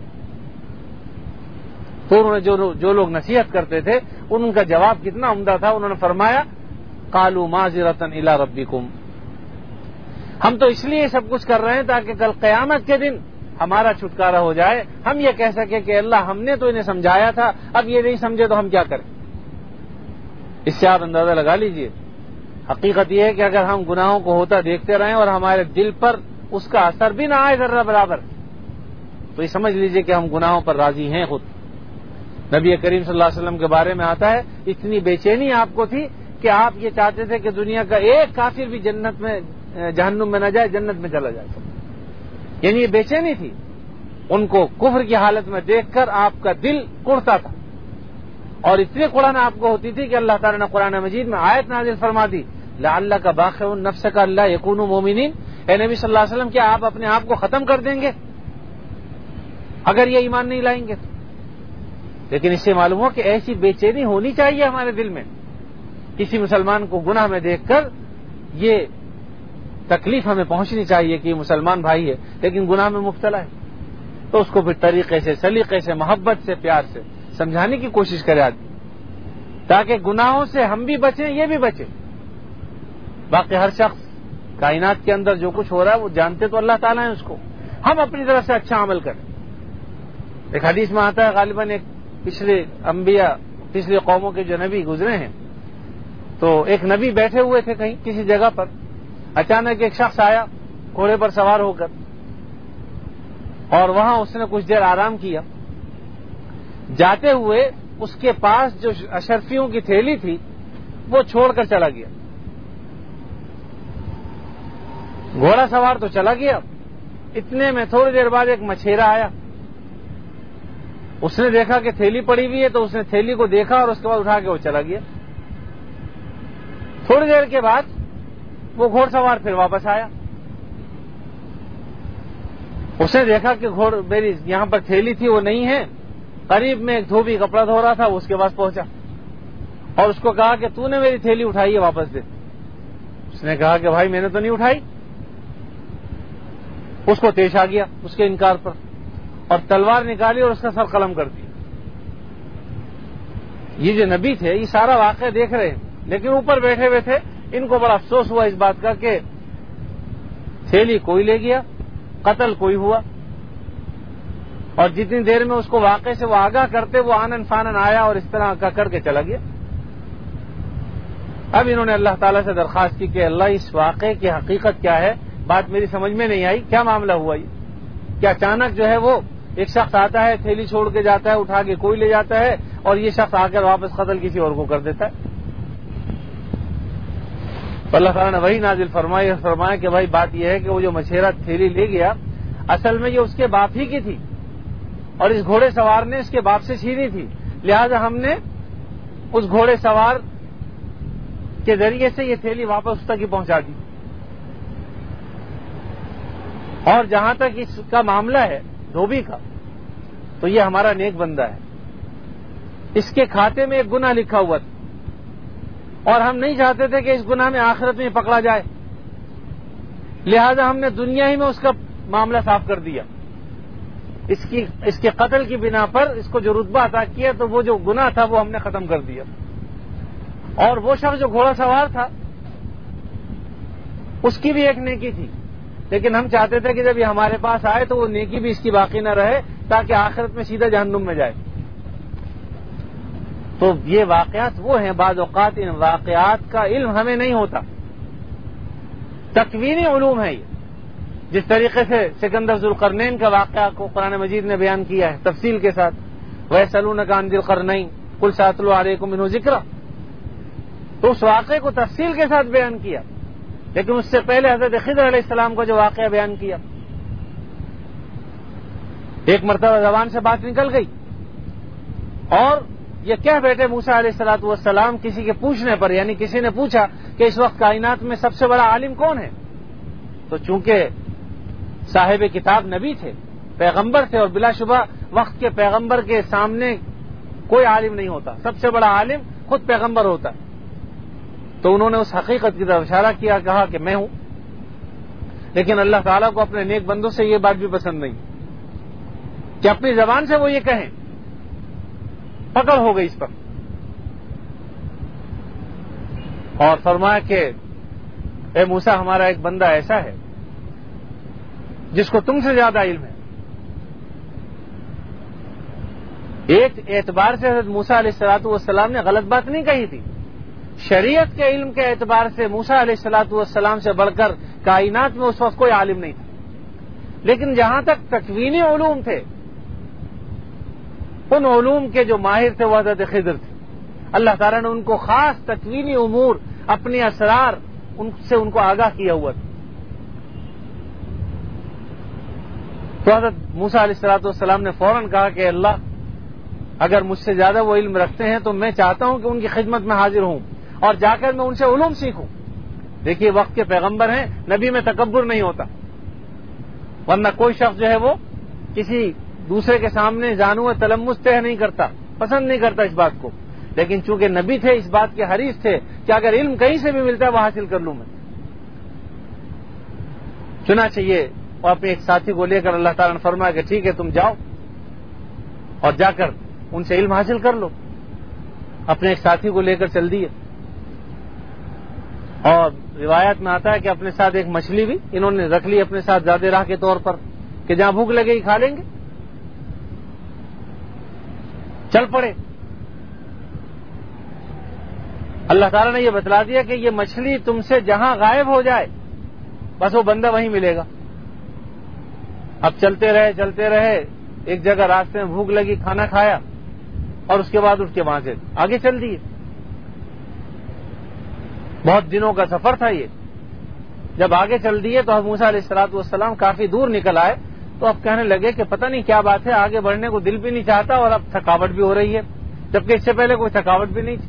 تو انہوں نے جو جو لوگ نصیحت کرتے تھے ان کا جواب کتنا عمدہ تھا، انہوں نے فرمایا قالوا معذرۃ الی ربکم، ہم تو اس لیے سب کچھ کر رہے ہیں تاکہ کل قیامت کے دن ہمارا چھٹکارا ہو جائے، ہم یہ کہہ سکیں کہ اللہ ہم نے تو انہیں سمجھایا تھا، اب یہ نہیں سمجھے تو ہم کیا کریں۔ اس سے آپ اندازہ لگا لیجئے، حقیقت یہ ہے کہ اگر ہم گناہوں کو ہوتا دیکھتے رہیں اور ہمارے دل پر اس کا اثر بھی نہ آئے ذرہ برابر، تو یہ سمجھ لیجئے کہ ہم گناہوں پر راضی ہیں خود۔ نبی کریم صلی اللہ علیہ وسلم کے بارے میں آتا ہے اتنی بے چینی آپ کو تھی کہ آپ یہ چاہتے تھے کہ دنیا کا ایک کافر بھی جنت میں جہنم میں نہ جائے، جنت میں چلا جائے، یعنی یہ بے چینی تھی ان کو کفر کی حالت میں دیکھ کر آپ کا دل کڑتا تھا، اور اتنی کڑن آپ کو ہوتی تھی کہ اللہ تعالیٰ نے قرآن مجید میں آیت نازل فرما دی لعلک باخع نفسک الا یکونوا مؤمنین، اے نبی صلی اللہ علیہ وسلم کیا آپ اپنے آپ کو ختم کر دیں گے اگر یہ ایمان نہیں لائیں گے؟ لیکن اس سے معلوم ہو کہ ایسی بے چینی ہونی چاہیے ہمارے دل میں، کسی مسلمان کو گناہ میں دیکھ کر یہ تکلیف ہمیں پہنچنی چاہیے کہ یہ مسلمان بھائی ہے لیکن گناہ میں مبتلا ہے، تو اس کو پھر طریقے سے، سلیقے سے، محبت سے، پیار سے سمجھانے کی کوشش کرے آدمی، تاکہ گناہوں سے ہم بھی بچیں، یہ بھی بچیں۔ باقی ہر شخص کائنات کے اندر جو کچھ ہو رہا ہے وہ جانتے تو اللہ تعالیٰ ہیں اس کو، ہم اپنی طرف سے اچھا عمل کریں۔ ایک حدیث میں آتا ہے غالباً ایک پچھلے انبیاء، پچھلی قوموں کے جو نبی گزرے ہیں، تو ایک نبی بیٹھے ہوئے تھے کہیں کسی جگہ پر، اچانک ایک شخص آیا گھوڑے پر سوار ہو کر، اور وہاں اس نے کچھ دیر آرام کیا، جاتے ہوئے اس کے پاس جو اشرفیوں کی تھیلی تھی وہ چھوڑ کر چلا گیا۔ گھوڑا سوار تو چلا گیا، اتنے میں تھوڑی دیر بعد ایک مچھیرا آیا، اس نے دیکھا کہ تھیلی پڑی ہوئی ہے تو اس نے تھیلی کو دیکھا اور اس کے بعد اٹھا کے وہ چلا گیا۔ تھوڑی دیر کے بعد وہ گھوڑ سوار پھر واپس آیا، اس نے دیکھا کہ گھوڑ میری یہاں پر تھیلی تھی وہ نہیں ہے، قریب میں ایک دھوبی کپڑا دھو رہا تھا وہ اس کے پاس پہنچا اور اس کو کہا کہ تو نے میری تھیلی اٹھائی ہے واپس دے۔ اس اس نے کہا کہ بھائی میں نے تو نہیں اٹھائی. اس کو پیش آ گیا اس کے انکار پر اور تلوار نکالی اور اس کا سر قلم کر دیا. یہ جو نبی تھے یہ سارا واقعہ دیکھ رہے ہیں, لیکن اوپر بیٹھے ہوئے تھے. ان کو بڑا افسوس ہوا اس بات کا کہ تھیلی کوئی لے گیا, قتل کوئی ہوا, اور جتنی دیر میں اس کو واقعے سے وہ آگاہ کرتے وہ آنن فانن آیا اور اس طرح کا کر کے چلا گیا. اب انہوں نے اللہ تعالیٰ سے درخواست کی کہ اللہ اس واقعے کی حقیقت کیا ہے, بات میری سمجھ میں نہیں آئی, کیا معاملہ ہوا یہ؟ کیا اچانک جو ہے وہ ایک شخص آتا ہے, تھیلی چھوڑ کے جاتا ہے, اٹھا کے کوئی لے جاتا ہے, اور یہ شخص آ کر واپس قتل کسی اور کو کر دیتا ہے؟ تو اللہ تعالیٰ نے وہی نازل فرمایا فرمایا کہ بھائی بات یہ ہے کہ وہ جو مچھیرا تھیلی لے گیا اصل میں یہ اس کے باپ ہی کی تھی, اور اس گھوڑے سوار نے اس کے باپ سے چھینی تھی, لہذا ہم نے اس گھوڑے سوار کے ذریعے سے یہ تھیلی واپس اس تک ہی پہنچا دی. اور جہاں تک اس کا معاملہ ہے دھوبی کا, تو یہ ہمارا نیک بندہ ہے, اس کے کھاتے میں ایک گناہ لکھا ہوا تھا, اور ہم نہیں چاہتے تھے کہ اس گناہ میں آخرت میں پکڑا جائے, لہذا ہم نے دنیا ہی میں اس کا معاملہ صاف کر دیا. اس کی اس کے قتل کی بنا پر اس کو جو رتبہ عطا کیا تو وہ جو گناہ تھا وہ ہم نے ختم کر دیا. اور وہ شخص جو گھوڑا سوار تھا اس کی بھی ایک نیکی تھی, لیکن ہم چاہتے تھے کہ جب یہ ہمارے پاس آئے تو وہ نیکی بھی اس کی باقی نہ رہے تاکہ آخرت میں سیدھا جہنم میں جائے. تو یہ واقعات وہ ہیں, بعض اوقات ان واقعات کا علم ہمیں نہیں ہوتا, تکوینی علوم ہے یہ. جس طریقے سے سکندر ذوالقرنین کا واقعہ کو قرآن مجید نے بیان کیا ہے تفصیل کے ساتھ, وَيَسْأَلُونَكَ عَنِ ذِي الْقَرْنَيْنِ قُلْ سَأَتْلُو عَلَيْكُم مِّنْهُ ذِكْرًا, تو اس واقعے کو تفصیل کے ساتھ بیان کیا. لیکن اس سے پہلے حضرت خضر علیہ السلام کو جو واقعہ بیان کیا, ایک مرتبہ زبان سے بات نکل گئی اور یہ کہہ بیٹھے موسیٰ علیہ الصلوۃ والسلام کسی کے پوچھنے پر, یعنی کسی نے پوچھا کہ اس وقت کائنات میں سب سے بڑا عالم کون ہے, تو چونکہ صاحب کتاب نبی تھے, پیغمبر تھے, اور بلا شبہ وقت کے پیغمبر کے سامنے کوئی عالم نہیں ہوتا, سب سے بڑا عالم خود پیغمبر ہوتا ہے. تو انہوں نے اس حقیقت کی طرف اشارہ کیا, کہا کہ میں ہوں. لیکن اللہ تعالیٰ کو اپنے نیک بندوں سے یہ بات بھی پسند نہیں کہ اپنی زبان سے وہ یہ کہیں, پکڑ ہو گئی اس پر. اور فرمایا کہ اے موسیٰ ہمارا ایک بندہ ایسا ہے جس کو تم سے زیادہ علم ہے. ایک اعتبار سے حضرت موسیٰ علیہ الصلوۃ والسلام نے غلط بات نہیں کہی تھی, شریعت کے علم کے اعتبار سے موسیٰ علیہ الصلوۃ والسلام سے بڑھ کر کائنات میں اس وقت کوئی عالم نہیں تھا. لیکن جہاں تک تکوینی علوم تھے ان علوم کے جو ماہر تھے وہ حضرت خضر تھے. اللہ تعالیٰ نے ان کو خاص تکوینی امور, اپنے اسرار ان سے ان کو آگاہ کیا ہوا تھا. تو حضرت موسیٰ علیہ الصلوۃ والسلام نے فوراً کہا کہ اللہ اگر مجھ سے زیادہ وہ علم رکھتے ہیں تو میں چاہتا ہوں کہ ان کی خدمت میں حاضر ہوں اور جا کر میں ان سے علوم سیکھوں. دیکھیے وقت کے پیغمبر ہیں, نبی میں تکبر نہیں ہوتا, ورنہ کوئی شخص جو ہے وہ کسی دوسرے کے سامنے زانو تلمس طے نہیں کرتا, پسند نہیں کرتا اس بات کو. لیکن چونکہ نبی تھے اس بات کے حریص تھے کہ اگر علم کہیں سے بھی ملتا ہے وہ حاصل کر لوں میں. چنانچہ یہ اور اپنے ایک ساتھی کو لے کر اللہ تعالیٰ نے فرمایا کہ ٹھیک ہے تم جاؤ اور جا کر ان سے علم حاصل کر لو. اپنے ایک ساتھی کو لے کر چل دیے, اور روایت میں آتا ہے کہ اپنے ساتھ ایک مچھلی بھی انہوں نے رکھ لی اپنے ساتھ زیادہ راہ کے طور پر کہ جہاں بھوک لگے گی کھا لیں گے. چل پڑے. اللہ تعالیٰ نے یہ بتلا دیا کہ یہ مچھلی تم سے جہاں غائب ہو جائے بس وہ بندہ وہیں ملے گا. اب چلتے رہے چلتے رہے, ایک جگہ راستے میں بھوک لگی, کھانا کھایا, اور اس کے بعد اٹھ کے وہاں سے آگے چل دیے. بہت دنوں کا سفر تھا یہ. جب آگے چل دیے تو حضرت موسیٰ علیہ الصلوۃ والسلام کافی دور نکل آئے, تو اب کہنے لگے کہ پتہ نہیں کیا بات ہے, آگے بڑھنے کو دل بھی نہیں چاہتا اور اب تھکاوٹ بھی ہو رہی ہے, جبکہ اس سے پہلے کوئی تھکاوٹ بھی نہیں تھی.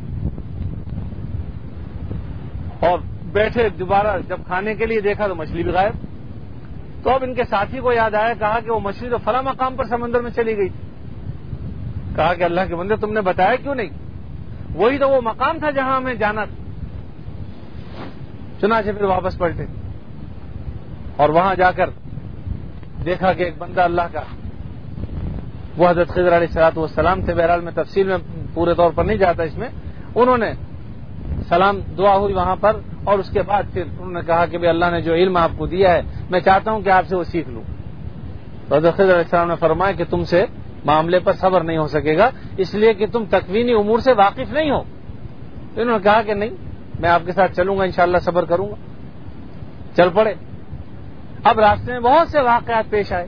اور بیٹھے دوبارہ جب کھانے کے لیے دیکھا تو مچھلی بھی غائب. تو اب ان کے ساتھی کو یاد آیا, کہا کہ وہ مچھلی تو فلاں مقام پر سمندر میں چلی گئی تھی. کہا کہ اللہ کے بندے تم نے بتایا کیوں نہیں, وہی تو وہ مقام تھا جہاں ہمیں جانا تھا. چنانچہ پھر واپس پلٹے اور وہاں جا کر دیکھا کہ ایک بندہ اللہ کا، وہ حضرت خضر علیہ الصلوۃ والسلام تھے. بہرحال میں تفصیل میں پورے طور پر نہیں جاتا اس میں. انہوں نے سلام دعا ہوئی وہاں پر، اور اس کے بعد پھر انہوں نے کہا کہ بھئی اللہ نے جو علم آپ کو دیا ہے میں چاہتا ہوں کہ آپ سے وہ سیکھ لوں. تو حضرت خضر علیہ السلام نے فرمایا کہ تم سے معاملے پر صبر نہیں ہو سکے گا، اس لیے کہ تم تکوینی امور سے واقف نہیں ہو. تو انہوں نے کہا کہ نہیں، میں آپ کے ساتھ چلوں گا، انشاءاللہ صبر کروں گا. چل پڑے. اب راستے میں بہت سے واقعات پیش آئے.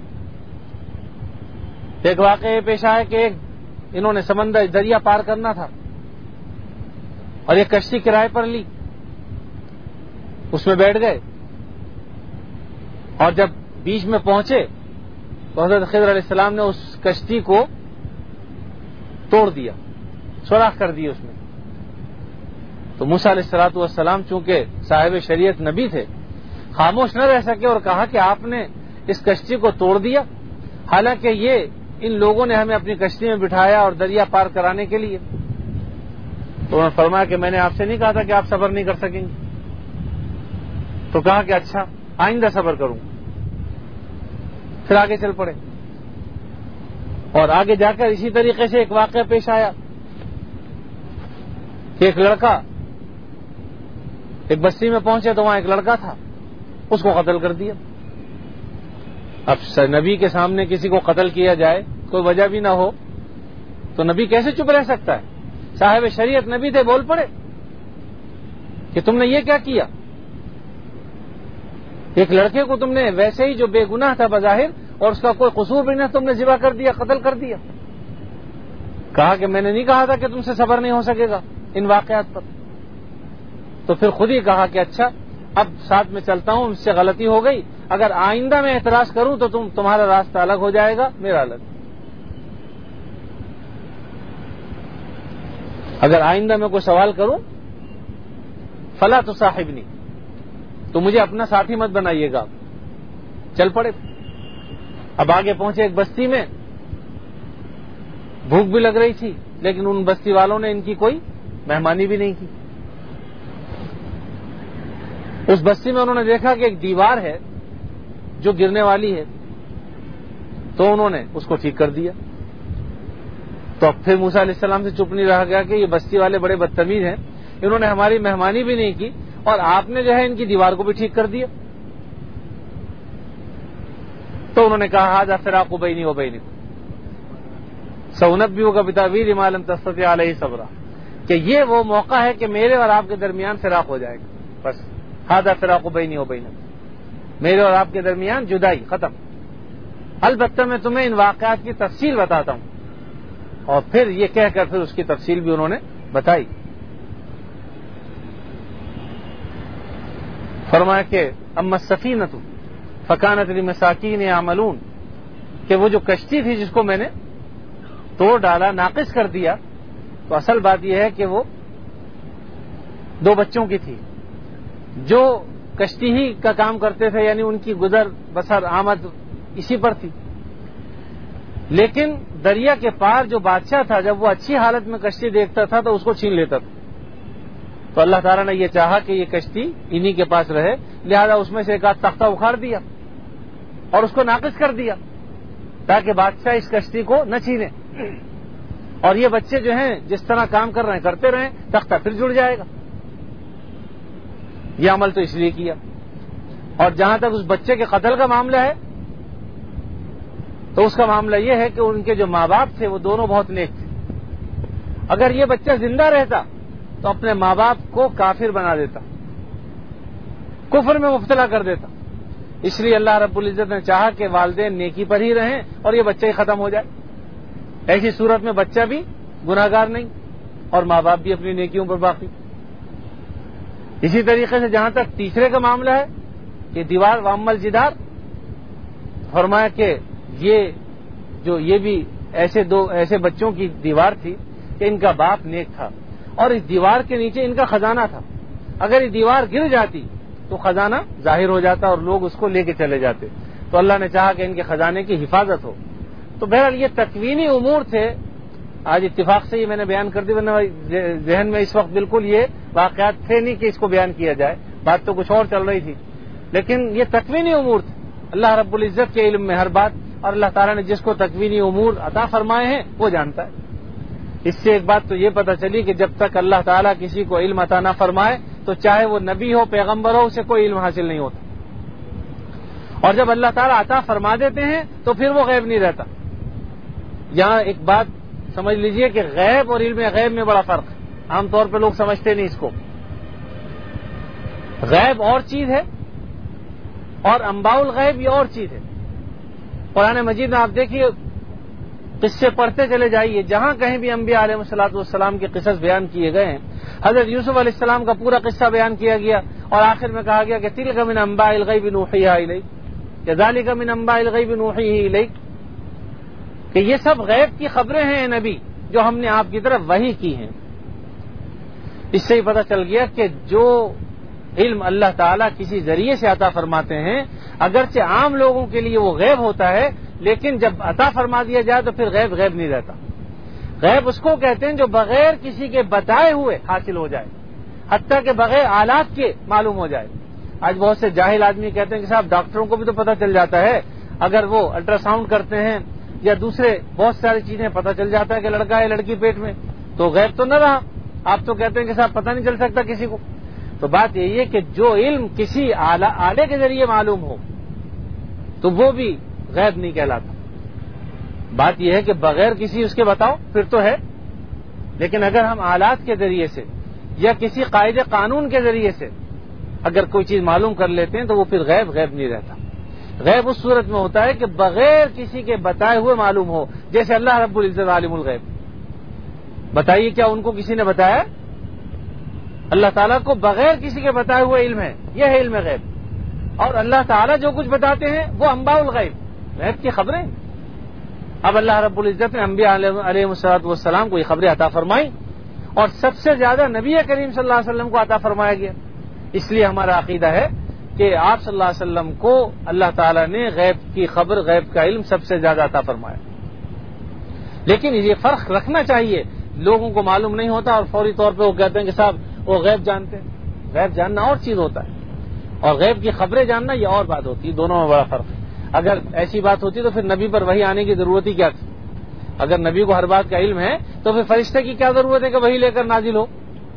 ایک واقعہ یہ پیش آیا کہ ایک انہوں نے سمندر دریا پار کرنا تھا اور ایک کشتی کرائے پر لی، اس میں بیٹھ گئے، اور جب بیچ میں پہنچے تو حضرت خضر علیہ السلام نے اس کشتی کو توڑ دیا، سوراخ کر دی اس میں. تو موسیٰ علیہ الصلوۃ والسلام چونکہ صاحب شریعت نبی تھے، خاموش نہ رہ سکے اور کہا کہ آپ نے اس کشتی کو توڑ دیا، حالانکہ یہ ان لوگوں نے ہمیں اپنی کشتی میں بٹھایا اور دریا پار کرانے کے لیے. تو انہوں نے فرمایا کہ میں نے آپ سے نہیں کہا تھا کہ آپ صبر نہیں کر سکیں گے. تو کہا کہ اچھا آئندہ صبر کروں. پھر آگے چل پڑے، اور آگے جا کر اسی طریقے سے ایک واقعہ پیش آیا کہ ایک لڑکا ایک بستی میں پہنچے تو وہاں ایک لڑکا تھا، اس کو قتل کر دیا. اب نبی کے سامنے کسی کو قتل کیا جائے، کوئی وجہ بھی نہ ہو، تو نبی کیسے چپ رہ سکتا ہے؟ صاحب شریعت نبی تھے، بول پڑے کہ تم نے یہ کیا کیا. ایک لڑکے کو تم نے ویسے ہی جو بے گناہ تھا بظاہر اور اس کا کوئی قصور بھی نہیں، تم نے ذبح کر دیا، قتل کر دیا. کہا کہ میں نے نہیں کہا تھا کہ تم سے صبر نہیں ہو سکے گا ان واقعات پر. تو پھر خود ہی کہا کہ اچھا اب ساتھ میں چلتا ہوں، اس سے غلطی ہو گئی، اگر آئندہ میں اعتراض کروں تو تم تمہارا راستہ الگ ہو جائے گا، میرا الگ. اگر آئندہ میں کوئی سوال کروں فلا تصاحبنی، تو مجھے اپنا ساتھی مت بنائیے گا. چل پڑے. اب آگے پہنچے ایک بستی میں، بھوک بھی لگ رہی تھی لیکن ان بستی والوں نے ان کی کوئی مہمانی بھی نہیں کی. اس بستی میں انہوں نے دیکھا کہ ایک دیوار ہے جو گرنے والی ہے، تو انہوں نے اس کو ٹھیک کر دیا. تو اب پھر موسیٰ علیہ السلام سے چپ نہیں رہا گیا کہ یہ بستی والے بڑے بدتمیز ہیں، انہوں نے ہماری مہمانی بھی نہیں کی اور آپ نے جو ہے ان کی دیوار کو بھی ٹھیک کر دیا. تو انہوں نے کہا ھذا فراق بینی و بینکم سأنبئک بتأویل ما لم تستطع علیہ صبرا، کہ یہ وہ موقع ہے کہ میرے اور آپ کے درمیان فراق ہو جائے گا. بس ھذا فراق بینی و بینکم، میرے اور آپ کے درمیان جدائی ختم. البتہ میں تمہیں ان واقعات کی تفصیل بتاتا ہوں. اور پھر یہ کہہ کر پھر اس کی تفصیل بھی انہوں نے بتائی. فرمایا کہ اما السفینۃ فکانت لمساکین یعملون، کہ وہ جو کشتی تھی جس کو میں نے توڑ ڈالا، ناقص کر دیا، تو اصل بات یہ ہے کہ وہ دو بچوں کی تھی جو کشتی ہی کا کام کرتے تھے، یعنی ان کی گزر بسر آمد اسی پر تھی. لیکن دریا کے پار جو بادشاہ تھا، جب وہ اچھی حالت میں کشتی دیکھتا تھا تو اس کو چھین لیتا تھا. تو اللہ تعالیٰ نے یہ چاہا کہ یہ کشتی انہی کے پاس رہے، لہذا اس میں سے ایک آدھ تختہ اکھاڑ دیا اور اس کو ناقص کر دیا تاکہ بادشاہ اس کشتی کو نہ چھینے. اور یہ بچے جو ہیں جس طرح کام کر رہے ہیں کرتے رہیں، تختہ پھر جڑ جائے گا. یہ عمل تو اس لیے کیا. اور جہاں تک اس بچے کے قتل کا معاملہ ہے تو اس کا معاملہ یہ ہے کہ ان کے جو ماں باپ تھے وہ دونوں بہت نیک تھے. اگر یہ بچہ زندہ رہتا تو اپنے ماں باپ کو کافر بنا دیتا، کفر میں مبتلا کر دیتا. اس لیے اللہ رب العزت نے چاہا کہ والدین نیکی پر ہی رہیں اور یہ بچہ ہی ختم ہو جائے. ایسی صورت میں بچہ بھی گناہ گار نہیں اور ماں باپ بھی اپنی نیکیوں پر باقی. اسی طریقے سے جہاں تک تیسرے کا معاملہ ہے کہ دیوار وامل جدار، فرمایا کہ یہ جو یہ بھی ایسے دو ایسے بچوں کی دیوار تھی کہ ان کا باپ نیک تھا اور اس دیوار کے نیچے ان کا خزانہ تھا. اگر یہ دیوار گر جاتی تو خزانہ ظاہر ہو جاتا اور لوگ اس کو لے کے چلے جاتے. تو اللہ نے چاہا کہ ان کے خزانے کی حفاظت ہو. تو بہرحال یہ تکوینی امور تھے. آج اتفاق سے یہ میں نے بیان کر دی، ورنہ ذہن میں اس وقت بالکل یہ واقعات تھے نہیں کہ اس کو بیان کیا جائے. بات تو کچھ اور چل رہی تھی، لیکن یہ تکوینی امور تھے. اللہ رب العزت کے علم میں ہر بات، اور اللہ تعالیٰ نے جس کو تکوینی امور عطا فرمائے ہیں وہ جانتا ہے. اس سے ایک بات تو یہ پتہ چلی کہ جب تک اللہ تعالیٰ کسی کو علم عطا نہ فرمائے تو چاہے وہ نبی ہو، پیغمبر ہو، اسے کوئی علم حاصل نہیں ہوتا. اور جب اللہ تعالیٰ عطا فرما دیتے ہیں تو پھر وہ غیب نہیں رہتا. یہاں ایک بات سمجھ لیجئے کہ غیب اور علم غیب میں بڑا فرق ہے. عام طور پہ لوگ سمجھتے نہیں اس کو. غیب اور چیز ہے اور انباء الغیب یہ اور چیز ہے. قرآن مجید میں آپ دیکھیے، قصے پڑھتے چلے جائیے، جہاں کہیں بھی انبیاء علیہ الصلوۃ والسلام کے قصص بیان کیے گئے ہیں. حضرت یوسف علیہ السلام کا پورا قصہ بیان کیا گیا اور آخر میں کہا گیا کہ تلک من انباء الغیب نوحیہا الیک، کذالک من انباء الغیب نوحیہ الیک، کہ یہ سب غیب کی خبریں ہیں نبی جو ہم نے آپ کی طرف وحی کی ہیں. اس سے ہی پتہ چل گیا کہ جو علم اللہ تعالیٰ کسی ذریعے سے عطا فرماتے ہیں اگرچہ عام لوگوں کے لیے وہ غیب ہوتا ہے، لیکن جب عطا فرما دیا جائے تو پھر غیب غیب نہیں رہتا. غیب اس کو کہتے ہیں جو بغیر کسی کے بتائے ہوئے حاصل ہو جائے، حتیٰ کہ بغیر آلات کے معلوم ہو جائے. آج بہت سے جاہل آدمی کہتے ہیں کہ صاحب ڈاکٹروں کو بھی تو پتہ چل جاتا ہے، اگر وہ الٹرا ساؤنڈ کرتے ہیں یا دوسرے بہت ساری چیزیں پتہ چل جاتا ہے کہ لڑکا ہے لڑکی پیٹ میں، تو غیب تو نہ رہا. آپ تو کہتے ہیں کہ صاحب پتہ نہیں چل سکتا کسی کو. تو بات یہی ہے کہ جو علم کسی آلے کے ذریعے معلوم ہو تو وہ بھی غیب نہیں کہلاتا. بات یہ ہے کہ بغیر کسی اس کے بتاؤ پھر تو ہے، لیکن اگر ہم آلات کے ذریعے سے یا کسی قاعدے قانون کے ذریعے سے اگر کوئی چیز معلوم کر لیتے ہیں تو وہ پھر غیب غیب نہیں رہتا. غیب اس صورت میں ہوتا ہے کہ بغیر کسی کے بتائے ہوئے معلوم ہو، جیسے اللہ رب العزت عالم الغیب. بتائیے کیا ان کو کسی نے بتایا؟ اللہ تعالیٰ کو بغیر کسی کے بتائے ہوئے علم ہے، یہ ہے علم غیب. اور اللہ تعالیٰ جو کچھ بتاتے ہیں وہ انباء الغیب، غیب کی خبریں. اب اللہ رب العزت نے انبیاء علیہ الصلوۃ والسلام کو یہ خبریں عطا فرمائیں اور سب سے زیادہ نبی کریم صلی اللہ علیہ وسلم کو عطا فرمایا گیا. اس لیے ہمارا عقیدہ ہے کہ آپ صلی اللہ علیہ وسلم کو اللہ تعالیٰ نے غیب کی خبر، غیب کا علم سب سے زیادہ عطا فرمایا. لیکن یہ فرق رکھنا چاہیے، لوگوں کو معلوم نہیں ہوتا اور فوری طور پہ وہ کہتے ہیں کہ صاحب وہ غیب جانتے ہیں. غیب جاننا اور چیز ہوتا ہے اور غیب کی خبریں جاننا یہ اور بات ہوتی ہے. دونوں میں بڑا فرق ہے. اگر ایسی بات ہوتی تو پھر نبی پر وحی آنے کی ضرورت ہی کیا تھی؟ اگر نبی کو ہر بات کا علم ہے تو پھر فرشتے کی کیا ضرورت ہے کہ وحی لے کر نازل ہو؟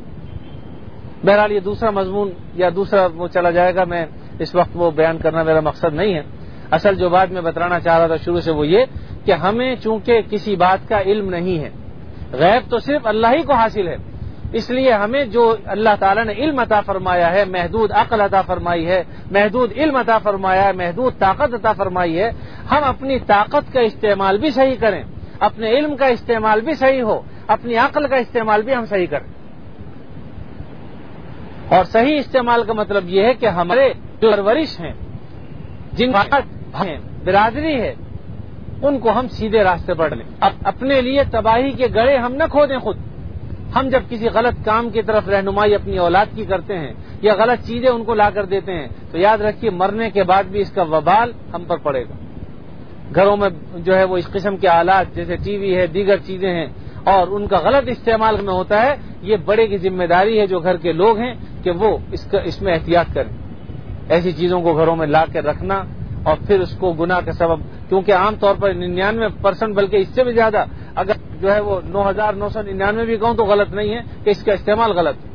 بہرحال یہ دوسرا مضمون یا دوسرا وہ چلا جائے گا، میں اس وقت وہ بیان کرنا میرا مقصد نہیں ہے. اصل جو بات میں بتانا چاہ رہا تھا شروع سے وہ یہ کہ ہمیں چونکہ کسی بات کا علم نہیں ہے، غیب تو صرف اللہ ہی کو حاصل ہے، اس لیے ہمیں جو اللہ تعالیٰ نے علم عطا فرمایا ہے، محدود عقل عطا فرمائی ہے، محدود علم عطا فرمایا ہے، محدود طاقت عطا فرمائی ہے، ہم اپنی طاقت کا استعمال بھی صحیح کریں، اپنے علم کا استعمال بھی صحیح ہو، اپنی عقل کا استعمال بھی ہم صحیح کریں. اور صحیح استعمال کا مطلب یہ ہے کہ ہمارے جو پرورش ہیں، جن ہیں برادری ہے، ان کو ہم سیدھے راستے پر لیں. اب اپنے لیے تباہی کے گڑھے ہم نہ کھودیں خود. ہم جب کسی غلط کام کی طرف رہنمائی اپنی اولاد کی کرتے ہیں یا غلط چیزیں ان کو لا کر دیتے ہیں تو یاد رکھیے مرنے کے بعد بھی اس کا وبال ہم پر پڑے گا. گھروں میں جو ہے وہ اس قسم کے آلات جیسے ٹی وی ہے، دیگر چیزیں ہیں، اور ان کا غلط استعمال میں ہوتا ہے. یہ بڑے کی ذمہ داری ہے جو گھر کے لوگ ہیں کہ وہ اس کا اس میں احتیاط کریں. ایسی چیزوں کو گھروں میں لا کے رکھنا اور پھر اس کو گناہ کا سبب، کیونکہ عام طور پر ننانوے پرسنٹ بلکہ اس سے بھی زیادہ، اگر جو ہے وہ نو ہزار نو سو ننانوے بھی کہوں تو غلط نہیں ہے کہ اس کا استعمال غلط ہے.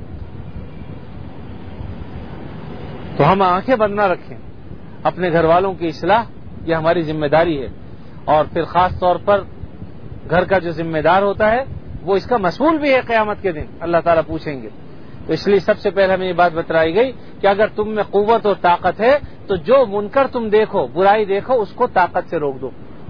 تو ہم آنکھیں بند نہ رکھیں. اپنے گھر والوں کی اصلاح یہ ہماری ذمہ داری ہے، اور پھر خاص طور پر گھر کا جو ذمہ دار ہوتا ہے وہ اس کا مسئول بھی ہے. قیامت کے دن اللہ تعالیٰ پوچھیں گے. تو اس لیے سب سے پہلے ہمیں یہ بات بتلائی گئی کہ اگر تم میں قوت اور طاقت ہے تو جو منکر تم دیکھو، برائی دیکھو، اس کو طاقت سے روک دو.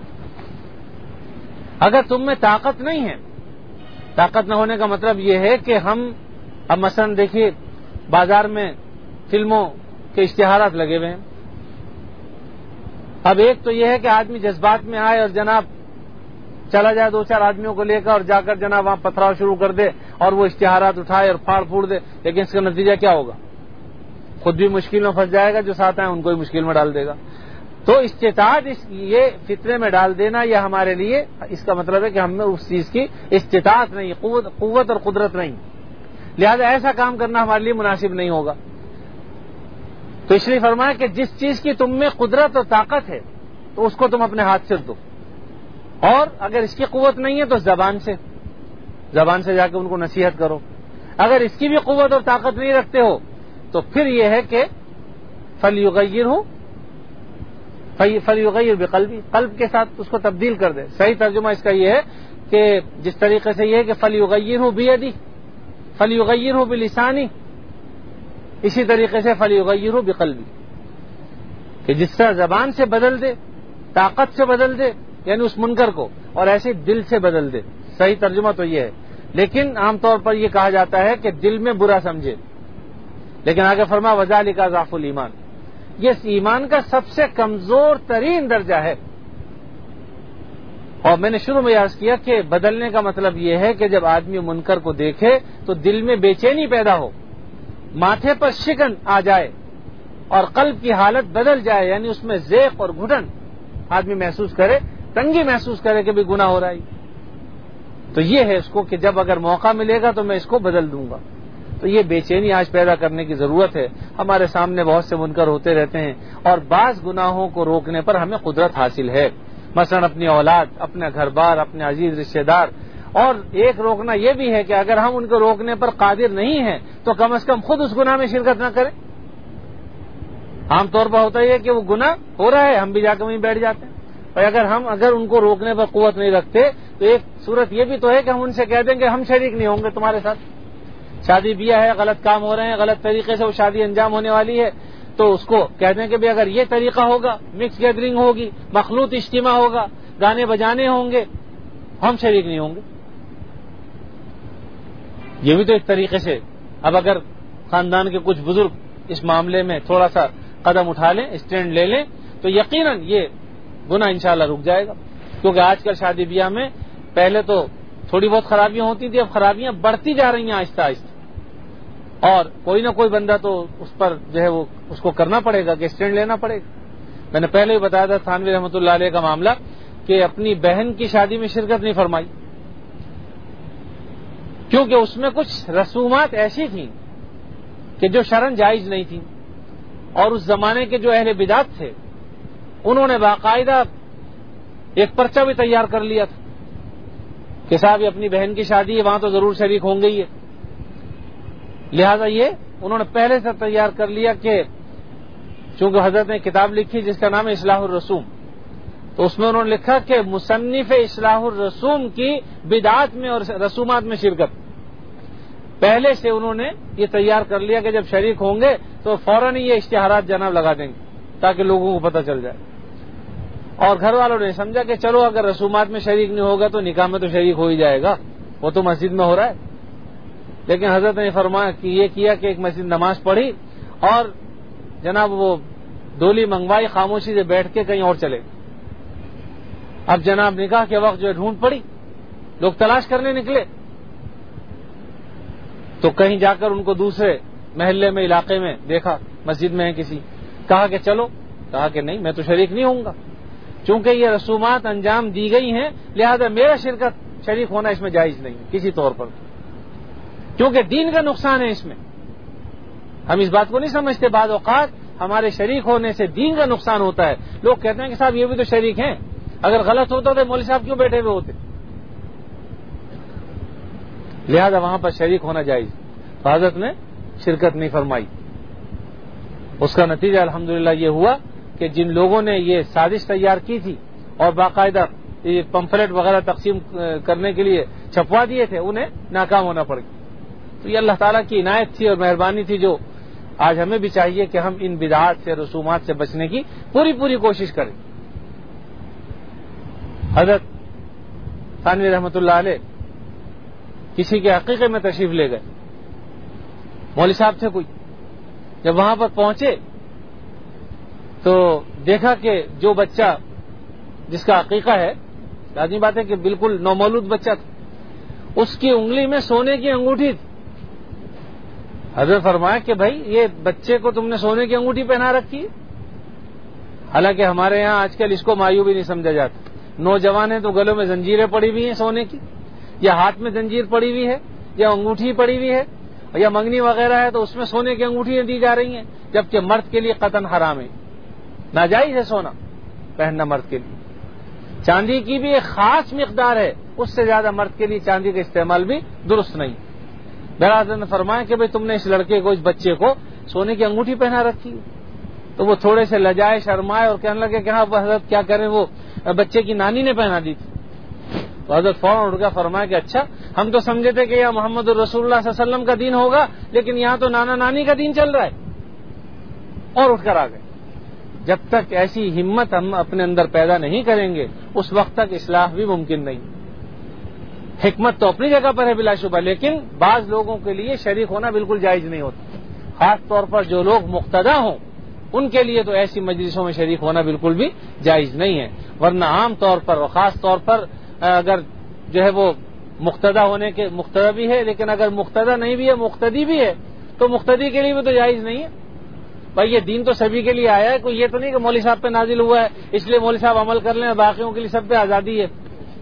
اگر تم میں طاقت نہیں ہے، طاقت نہ ہونے کا مطلب یہ ہے کہ ہم اب مثلا دیکھیے بازار میں فلموں کے اشتہارات لگے ہوئے ہیں. اب ایک تو یہ ہے کہ آدمی جذبات میں آئے اور جناب چلا جائے دو چار آدمیوں کو لے کر اور جا کر جناب وہاں پتھراؤ شروع کر دے اور وہ اشتہارات اٹھائے اور پھاڑ پھوڑ دے، لیکن اس کا نتیجہ کیا ہوگا؟ خود بھی مشکل میں پھنس جائے گا، جو ساتھ آئے ان کو بھی مشکل میں ڈال دے گا. تو استطاعت اس یہ فطرے میں ڈال دینا یہ ہمارے لیے اس کا مطلب ہے کہ ہم میں اس چیز کی استطاعت نہیں، قوت قوت اور قدرت نہیں، لہذا ایسا کام کرنا ہمارے لیے مناسب نہیں ہوگا. تو اس لیے فرمایا کہ جس چیز کی تم میں قدرت اور طاقت ہے تو اس کو تم اپنے ہاتھ سے دو، اور اگر اس کی قوت نہیں ہے تو زبان سے زبان سے جا کے ان کو نصیحت کرو. اگر اس کی بھی قوت اور طاقت نہیں رکھتے ہو تو پھر یہ ہے کہ فَلْيُغَيِّرْهُ فَلْيُغَيِّرْ بِقَلْبِهِ، قلب کے ساتھ اس کو تبدیل کر دے. صحیح ترجمہ اس کا یہ ہے کہ جس طریقے سے یہ ہے کہ فَلْيُغَيِّرْهُ بِيَدِهِ فَلْيُغَيِّرْهُ بِلِسَانِهِ، اسی طریقے سے فَلْيُغَيِّرْهُ بِقَلْبِهِ، کہ جس طرح زبان سے بدل دے، طاقت سے بدل دے یعنی اس منکر کو، اور ایسے دل سے بدل دے. صحیح ترجمہ تو یہ ہے، لیکن عام طور پر یہ کہا جاتا ہے کہ دل میں برا سمجھے. لیکن آگے فرما وَذَلِكَ ضَعْفُ الْإِيمَانِ، یہ ایمان کا سب سے کمزور ترین درجہ ہے. اور میں نے شروع میں عرض کیا کہ بدلنے کا مطلب یہ ہے کہ جب آدمی منکر کو دیکھے تو دل میں بے چینی پیدا ہو، ماتھے پر شکن آ جائے اور قلب کی حالت بدل جائے، یعنی اس میں ضیق اور گھٹن آدمی محسوس کرے، تنگی محسوس کرے کہ بھی گناہ ہو رہا ہے. تو یہ ہے اس کو کہ جب اگر موقع ملے گا تو میں اس کو بدل دوں گا. تو یہ بے چینی آج پیدا کرنے کی ضرورت ہے. ہمارے سامنے بہت سے منکر ہوتے رہتے ہیں اور بعض گناہوں کو روکنے پر ہمیں قدرت حاصل ہے، مثلا اپنی اولاد، اپنا گھر بار، اپنے عزیز رشتہ دار. اور ایک روکنا یہ بھی ہے کہ اگر ہم ان کو روکنے پر قادر نہیں ہیں تو کم از کم خود اس گناہ میں شرکت نہ کریں. عام طور پر ہوتا ہے کہ وہ گناہ ہو رہا ہے، ہم بھی جا کے وہیں بیٹھ جاتے ہیں. اور اگر ہم اگر ان کو روکنے پر قوت نہیں رکھتے تو ایک صورت یہ بھی تو ہے کہ ہم ان سے کہہ دیں کہ ہم شریک نہیں ہوں گے تمہارے ساتھ. شادی بیاہ ہے، غلط کام ہو رہے ہیں، غلط طریقے سے وہ شادی انجام ہونے والی ہے، تو اس کو کہہ دیں کہ بھی اگر یہ طریقہ ہوگا، مکس گیدرنگ ہوگی، مخلوط اجتماع ہوگا، گانے بجانے ہوں گے، ہم شریک نہیں ہوں گے. یہ بھی تو ایک طریقے سے. اب اگر خاندان کے کچھ بزرگ اس معاملے میں تھوڑا سا قدم اٹھا لیں، اسٹینڈ لے لیں، تو یقیناً یہ گناہ انشاءاللہ رک جائے گا. کیونکہ آج کل شادی بیاہ میں پہلے تو تھوڑی بہت خرابیاں ہوتی تھیں، اب خرابیاں بڑھتی جا رہی ہیں آہستہ آہستہ، اور کوئی نہ کوئی بندہ تو اس پر جو ہے وہ اس کو کرنا پڑے گا کہ اسٹینڈ لینا پڑے گا. میں نے پہلے ہی بتایا تھا تھانوی رحمۃ اللہ علیہ کا معاملہ کہ اپنی بہن کی شادی میں شرکت نہیں فرمائی، کیونکہ اس میں کچھ رسومات ایسی تھیں کہ جو شرعاً جائز نہیں تھیں، اور اس زمانے کے جو اہل بدعت تھے انہوں نے باقاعدہ ایک پرچہ بھی تیار کر لیا تھا کہ صاحب یہ اپنی بہن کی شادی ہے، وہاں تو ضرور شریک ہوں گے ہی ہے. لہذا یہ انہوں نے پہلے سے تیار کر لیا کہ چونکہ حضرت نے کتاب لکھی جس کا نام ہے اصلاح الرسوم، تو اس میں انہوں نے لکھا کہ مصنف اصلاح الرسوم کی بدعات میں اور رسومات میں شرکت. پہلے سے انہوں نے یہ تیار کر لیا کہ جب شریک ہوں گے تو فوراً ہی یہ اشتہارات جناب لگا دیں گے تاکہ لوگوں کو پتہ چل جائے. اور گھر والوں نے سمجھا کہ چلو اگر رسومات میں شریک نہیں ہوگا تو نکاح میں تو شریک ہو ہی جائے گا، وہ تو مسجد میں ہو رہا ہے. لیکن حضرت نے فرمایا کہ یہ کیا کہ ایک مسجد نماز پڑھی اور جناب وہ ڈولی منگوائی، خاموشی سے بیٹھ کے کہیں اور چلے. اب جناب نکاح کے وقت جو ہے ڈھونڈ پڑی، لوگ تلاش کرنے نکلے، تو کہیں جا کر ان کو دوسرے محلے میں، علاقے میں دیکھا، مسجد میں ہے کسی، کہا کہ چلو، کہا کہ نہیں میں تو شریک نہیں ہوں گا، چونکہ یہ رسومات انجام دی گئی ہیں لہذا میرا شرکت شریک ہونا اس میں جائز نہیں کسی طور پر، کیونکہ دین کا نقصان ہے اس میں. ہم اس بات کو نہیں سمجھتے، بعض اوقات ہمارے شریک ہونے سے دین کا نقصان ہوتا ہے. لوگ کہتے ہیں کہ صاحب یہ بھی تو شریک ہیں، اگر غلط ہوتا تو مولوی صاحب کیوں بیٹھے ہوئے ہوتے. لہذا وہاں پر شریک ہونا جائز. حضرت نے شرکت نہیں فرمائی. اس کا نتیجہ الحمدللہ یہ ہوا کہ جن لوگوں نے یہ سازش تیار کی تھی اور باقاعدہ یہ پمفلٹ وغیرہ تقسیم کرنے کے لیے چھپوا دیے تھے انہیں ناکام ہونا پڑ گیا. تو یہ اللہ تعالیٰ کی عنایت تھی اور مہربانی تھی، جو آج ہمیں بھی چاہیے کہ ہم ان بدعات سے، رسومات سے بچنے کی پوری پوری کوشش کریں. حضرت تھانوی رحمۃ اللہ علیہ کسی کے عقیقے میں تشریف لے گئے، مولوی صاحب تھے کوئی. جب وہاں پر پہنچے تو دیکھا کہ جو بچہ جس کا عقیقہ ہے، لازمی بات ہے کہ بالکل نومولود بچہ تھا، اس کی انگلی میں سونے کی انگوٹھی تھی. حضرت فرمایا کہ بھائی یہ بچے کو تم نے سونے کی انگوٹھی پہنا رکھی ہے. حالانکہ ہمارے یہاں آج کل اس کو مایوب بھی نہیں سمجھا جاتا. نوجوان ہیں تو گلوں میں زنجیریں پڑی ہوئی ہیں سونے کی، یا ہاتھ میں زنجیر پڑی ہوئی ہے، یا انگوٹھی پڑی ہوئی ہے، یا منگنی وغیرہ ہے تو اس میں سونے کی انگوٹھیاں دی جا رہی ہیں، جبکہ مرد کے لیے قطعاً حرام ہے، ناجائز ہے سونا پہننا مرد کے لیے۔ چاندی کی بھی ایک خاص مقدار ہے، اس سے زیادہ مرد کے لیے چاندی کا استعمال بھی درست نہیں۔ بہرحال نے فرمایا کہ بھئی تم نے اس لڑکے کو، اس بچے کو سونے کی انگوٹھی پہنا رکھی ہے، تو وہ تھوڑے سے لجائے شرمائے اور کہنے لگے کہ ہاں حضرت کیا کریں، وہ بچے کی نانی نے پہنا دی تھی۔ تو حضرت فوراً اٹھ کر فرمایا کہ اچھا، ہم تو سمجھے تھے کہ یہ محمد الرسول اللہ صلی اللہ علیہ وسلم کا دین ہوگا، لیکن یہاں تو نانا نانی کا دین چل رہا ہے، اور اٹھ کر آ گئے۔ جب تک ایسی ہمت ہم اپنے اندر پیدا نہیں کریں گے اس وقت تک اصلاح بھی ممکن نہیں۔ حکمت تو اپنی جگہ پر ہے بلا شبہ، لیکن بعض لوگوں کے لیے شریک ہونا بالکل جائز نہیں ہوتا، خاص طور پر جو لوگ مقتدا ہوں ان کے لیے تو ایسی مجلسوں میں شریک ہونا بالکل بھی جائز نہیں ہے، ورنہ عام طور پر اور خاص طور پر اگر جو ہے وہ مقتدا ہونے کے مقتدا بھی ہے، لیکن اگر مقتدا نہیں بھی ہے مقتدی بھی ہے تو مقتدی کے لیے بھی تو جائز نہیں ہے۔ بھائی یہ دین تو سبھی کے لیے آیا ہے، کوئی یہ تو نہیں کہ مولوی صاحب پہ نازل ہوا ہے اس لیے مولوی صاحب عمل کر لیں، باقیوں کے لیے سب پہ آزادی ہے۔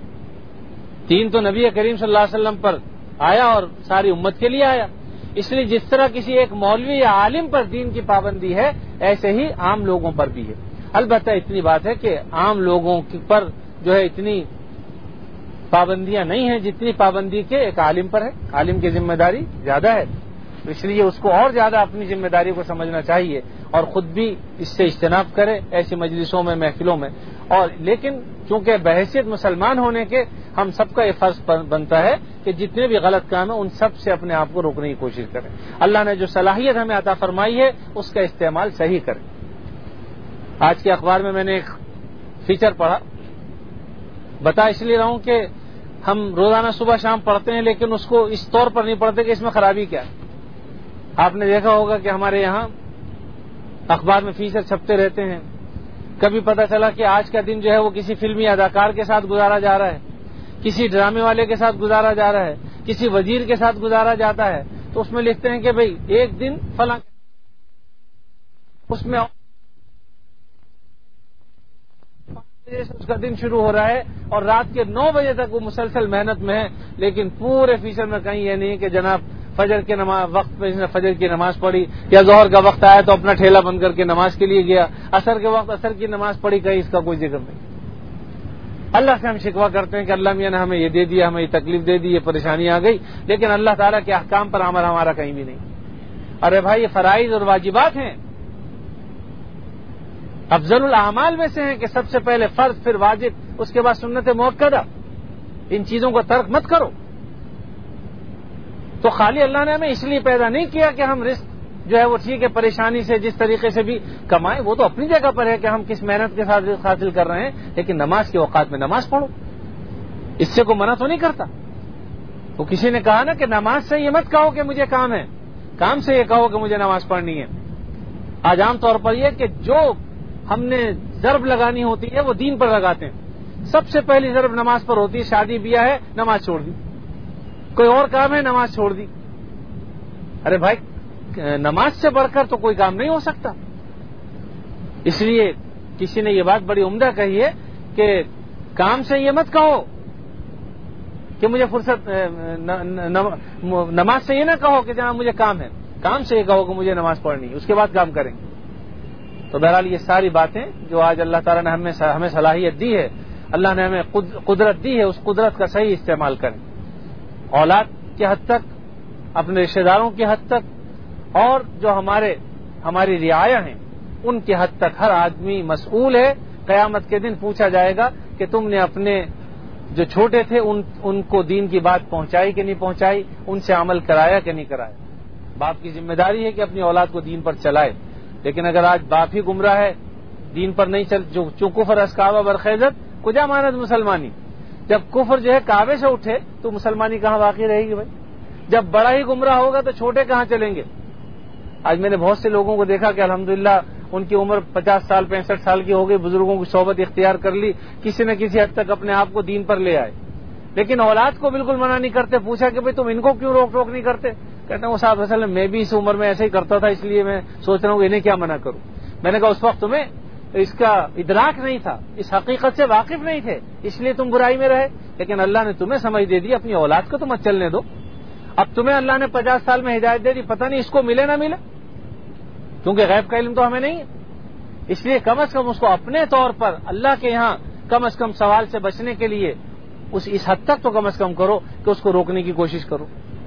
دین تو نبی کریم صلی اللہ علیہ وسلم پر آیا اور ساری امت کے لیے آیا، اس لیے جس طرح کسی ایک مولوی یا عالم پر دین کی پابندی ہے ایسے ہی عام لوگوں پر بھی ہے۔ البتہ اتنی بات ہے کہ عام لوگوں پر جو ہے اتنی پابندیاں نہیں ہیں جتنی پابندی کے ایک عالم پر ہے، عالم کی ذمہ داری زیادہ ہے، اس لیے اس کو اور زیادہ اپنی ذمہ داری کو سمجھنا چاہیے اور خود بھی اس سے اجتناب کرے ایسی مجلسوں میں، محفلوں میں۔ اور لیکن چونکہ بحیثیت مسلمان ہونے کے ہم سب کا یہ فرض بنتا ہے کہ جتنے بھی غلط کام ہیں ان سب سے اپنے آپ کو روکنے کی کوشش کریں، اللہ نے جو صلاحیت ہمیں عطا فرمائی ہے اس کا استعمال صحیح کریں۔ آج کے اخبار میں میں نے ایک فیچر پڑھا، بتا اس لیے رہا ہوں کہ ہم روزانہ صبح شام پڑھتے ہیں لیکن اس کو اس طور پر نہیں پڑھتے کہ اس میں خرابی کیا ہے۔ آپ نے دیکھا ہوگا کہ ہمارے یہاں اخبار میں فیچر چھپتے رہتے ہیں، کبھی پتہ چلا کہ آج کا دن جو ہے وہ کسی فلمی اداکار کے ساتھ گزارا جا رہا ہے، کسی ڈرامے والے کے ساتھ گزارا جا رہا ہے، کسی وزیر کے ساتھ گزارا جاتا ہے، تو اس میں لکھتے ہیں کہ بھئی ایک دن فلاں، اس میں اس کا دن شروع ہو رہا ہے اور رات کے نو بجے تک وہ مسلسل محنت میں ہے، لیکن پورے فیچر میں کہیں یہ نہیں کہ جناب فجر کے نماز وقت پہ فجر کی نماز پڑھی، یا ظہر کا وقت آیا تو اپنا ٹھیلا بند کر کے نماز کے لیے گیا، عصر کے وقت عصر کی نماز پڑھی، کہیں اس کا کوئی ذکر نہیں۔ اللہ سے ہم شکوہ کرتے ہیں کہ اللہ میاں نے ہمیں یہ دے دیا، ہمیں یہ تکلیف دے دی، یہ پریشانی آ گئی، لیکن اللہ تعالیٰ کے احکام پر عمل ہمارا کہیں بھی نہیں۔ ارے بھائی یہ فرائض اور واجبات ہیں، افضل الاعمال میں سے ہیں کہ سب سے پہلے فرض، پھر واجب، اس کے بعد سنت مؤکدہ، ان چیزوں کو ترک مت کرو۔ تو خالی اللہ نے ہمیں اس لیے پیدا نہیں کیا کہ ہم رزق جو ہے وہ ٹھیک ہے پریشانی سے جس طریقے سے بھی کمائیں، وہ تو اپنی جگہ پر ہے کہ ہم کس محنت کے ساتھ رزق حاصل کر رہے ہیں، لیکن نماز کے اوقات میں نماز پڑھو، اس سے کوئی منع تو نہیں کرتا۔ تو کسی نے کہا نا کہ نماز سے یہ مت کہو کہ مجھے کام ہے، کام سے یہ کہو کہ مجھے نماز پڑھنی ہے۔ آج عام طور پر یہ کہ جو ہم نے ضرب لگانی ہوتی ہے وہ دین پر لگاتے ہیں، سب سے پہلی ضرب نماز پر ہوتی ہے، شادی بیاہ ہے نماز چھوڑ دی، کوئی اور کام ہے نماز چھوڑ دی۔ ارے بھائی نماز سے بڑھ کر تو کوئی کام نہیں ہو سکتا، اس لیے کسی نے یہ بات بڑی عمدہ کہی ہے کہ کام سے یہ مت کہو کہ مجھے فرصت، نماز سے یہ نہ کہو کہ جہاں مجھے کام ہے، کام سے یہ کہو کہ مجھے نماز پڑھنی ہے، اس کے بعد کام کریں گے۔ تو بہرحال یہ ساری باتیں جو آج اللہ تعالیٰ نے ہمیں ہمیں صلاحیت دی ہے، اللہ نے ہمیں قدرت دی ہے، اس قدرت کا صحیح استعمال کریں، اولاد کی حد تک، اپنے رشتہ داروں کی حد تک، اور جو ہمارے ہماری رعایا ہیں ان کی حد تک ہر آدمی مسئول ہے۔ قیامت کے دن پوچھا جائے گا کہ تم نے اپنے جو چھوٹے تھے ان ان کو دین کی بات پہنچائی کہ نہیں پہنچائی، ان سے عمل کرایا کہ نہیں کرایا۔ باپ کی ذمہ داری ہے کہ اپنی اولاد کو دین پر چلائے، لیکن اگر آج باپ ہی گمراہ ہے، دین پر نہیں چل، جو چوں کفر از کعبہ برخیزت کجا ماند مسلمانی، جب کفر جو ہے کعبے سے اٹھے تو مسلمانی کہاں باقی رہے گی بھائی؟ جب بڑا ہی گمراہ ہوگا تو چھوٹے کہاں چلیں گے؟ آج میں نے بہت سے لوگوں کو دیکھا کہ الحمدللہ ان کی عمر پچاس سال پینسٹھ سال کی ہو گئی، بزرگوں کی صحبت اختیار کر لی، کسی نہ کسی حد تک اپنے آپ کو دین پر لے آئے، لیکن اولاد کو بالکل منع نہیں کرتے۔ پوچھا کہ بھئی تم ان کو کیوں روک ٹوک نہیں کرتے؟ کہتے ہیں وہ صاحب اصل میں بھی اس عمر میں ایسے ہی کرتا تھا، اس لیے میں سوچ رہا ہوں کہ انہیں کیا منع کروں۔ میں نے کہا اس وقت تمہیں اس کا ادراک نہیں تھا، اس حقیقت سے واقف نہیں تھے، اس لیے تم برائی میں رہے، لیکن اللہ نے تمہیں سمجھ دے دی، اپنی اولاد کو تو مت چلنے دو۔ اب تمہیں اللہ نے پچاس سال میں ہدایت دے دی، پتہ نہیں اس کو ملے نہ ملے، کیونکہ غیب کا علم تو ہمیں نہیں ہے. اس لیے کم از کم اس کو اپنے طور پر اللہ کے یہاں کم از کم سوال سے بچنے کے لیے اس اس حد تک تو کم از کم کرو کہ اس کو روکنے کی کوشش کرو،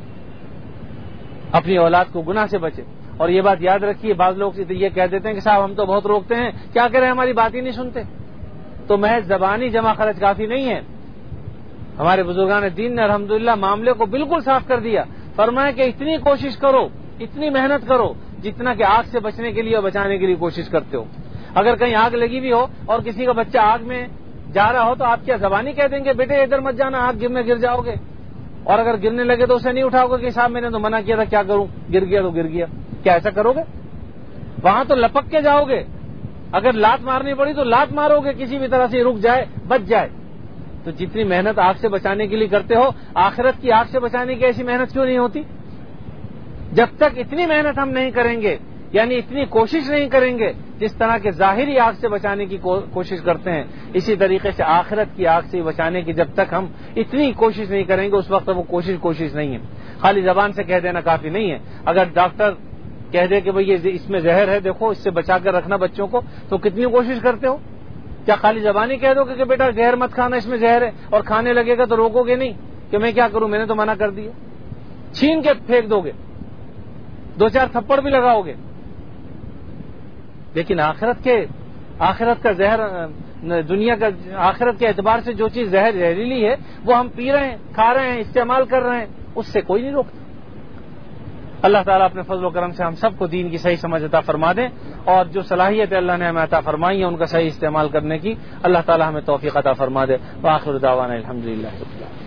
اپنی اولاد کو گناہ سے بچے. اور یہ بات یاد رکھیے، بعض لوگ یہ کہہ دیتے ہیں کہ صاحب ہم تو بہت روکتے ہیں، کیا کریں ہماری بات ہی نہیں سنتے. تو محض زبانی جمع خرچ کافی نہیں ہے. ہمارے بزرگان دین نے الحمدللہ معاملے کو بالکل صاف کر دیا، فرمایا کہ اتنی کوشش کرو، اتنی محنت کرو جتنا کہ آگ سے بچنے کے لیے اور بچانے کے لیے کوشش کرتے ہو. اگر کہیں آگ لگی بھی ہو اور کسی کا بچہ آگ میں جا رہا ہو تو آپ کیا زبانی کہہ دیں گے بیٹے ادھر مت جانا آگ گرنے گر جاؤ گے، اور اگر گرنے لگے تو اسے نہیں اٹھاؤ گے کہ صاحب میں نے تو منع کیا تھا کیا کروں، گر گیا تو گر گیا. کیا ایسا کرو گے؟ وہاں تو لپک کے جاؤ گے، اگر لات مارنی پڑی تو لات مارو گے، کسی بھی طرح سے رک جائے بچ جائے. تو جتنی محنت آگ سے بچانے کے لیے کرتے ہو، آخرت کی آگ سے بچانے کی ایسی محنت کیوں نہیں ہوتی؟ جب تک اتنی محنت ہم نہیں کریں گے، یعنی اتنی کوشش نہیں کریں گے جس طرح کے ظاہری آگ سے بچانے کی کوشش کرتے ہیں، اسی طریقے سے آخرت کی آگ سے بچانے کی جب تک ہم اتنی کوشش نہیں کریں گے اس وقت وہ کوشش کوشش نہیں ہے. خالی زبان سے کہہ دینا کافی نہیں ہے. اگر ڈاکٹر کہہ دے کہ بھئی یہ اس میں زہر ہے، دیکھو اس سے بچا کر رکھنا بچوں کو، تو کتنی کوشش کرتے ہو؟ کیا خالی زبانی کہہ دو کہ بیٹا زہر مت کھانا، اس میں زہر ہے، اور کھانے لگے گا تو روکو گے نہیں کہ میں کیا کروں، میں نے تو منع کر دیا. چھین کے پھینک دو گے، دو چار تھپڑ بھی لگاؤ گے. لیکن آخرت کے آخرت کا زہر، دنیا کا آخرت کے اعتبار سے جو چیز زہر زہریلی ہے وہ ہم پی رہے ہیں، کھا رہے ہیں، استعمال کر رہے ہیں، اس سے کوئی نہیں روکتا. اللہ تعالیٰ اپنے فضل و کرم سے ہم سب کو دین کی صحیح سمجھ عطا فرما دیں، اور جو صلاحیت اللہ نے ہمیں عطا فرمائی ہے ان کا صحیح استعمال کرنے کی اللہ تعالیٰ ہمیں توفیق عطا فرما دے. وآخر دعوانا الحمدللہ.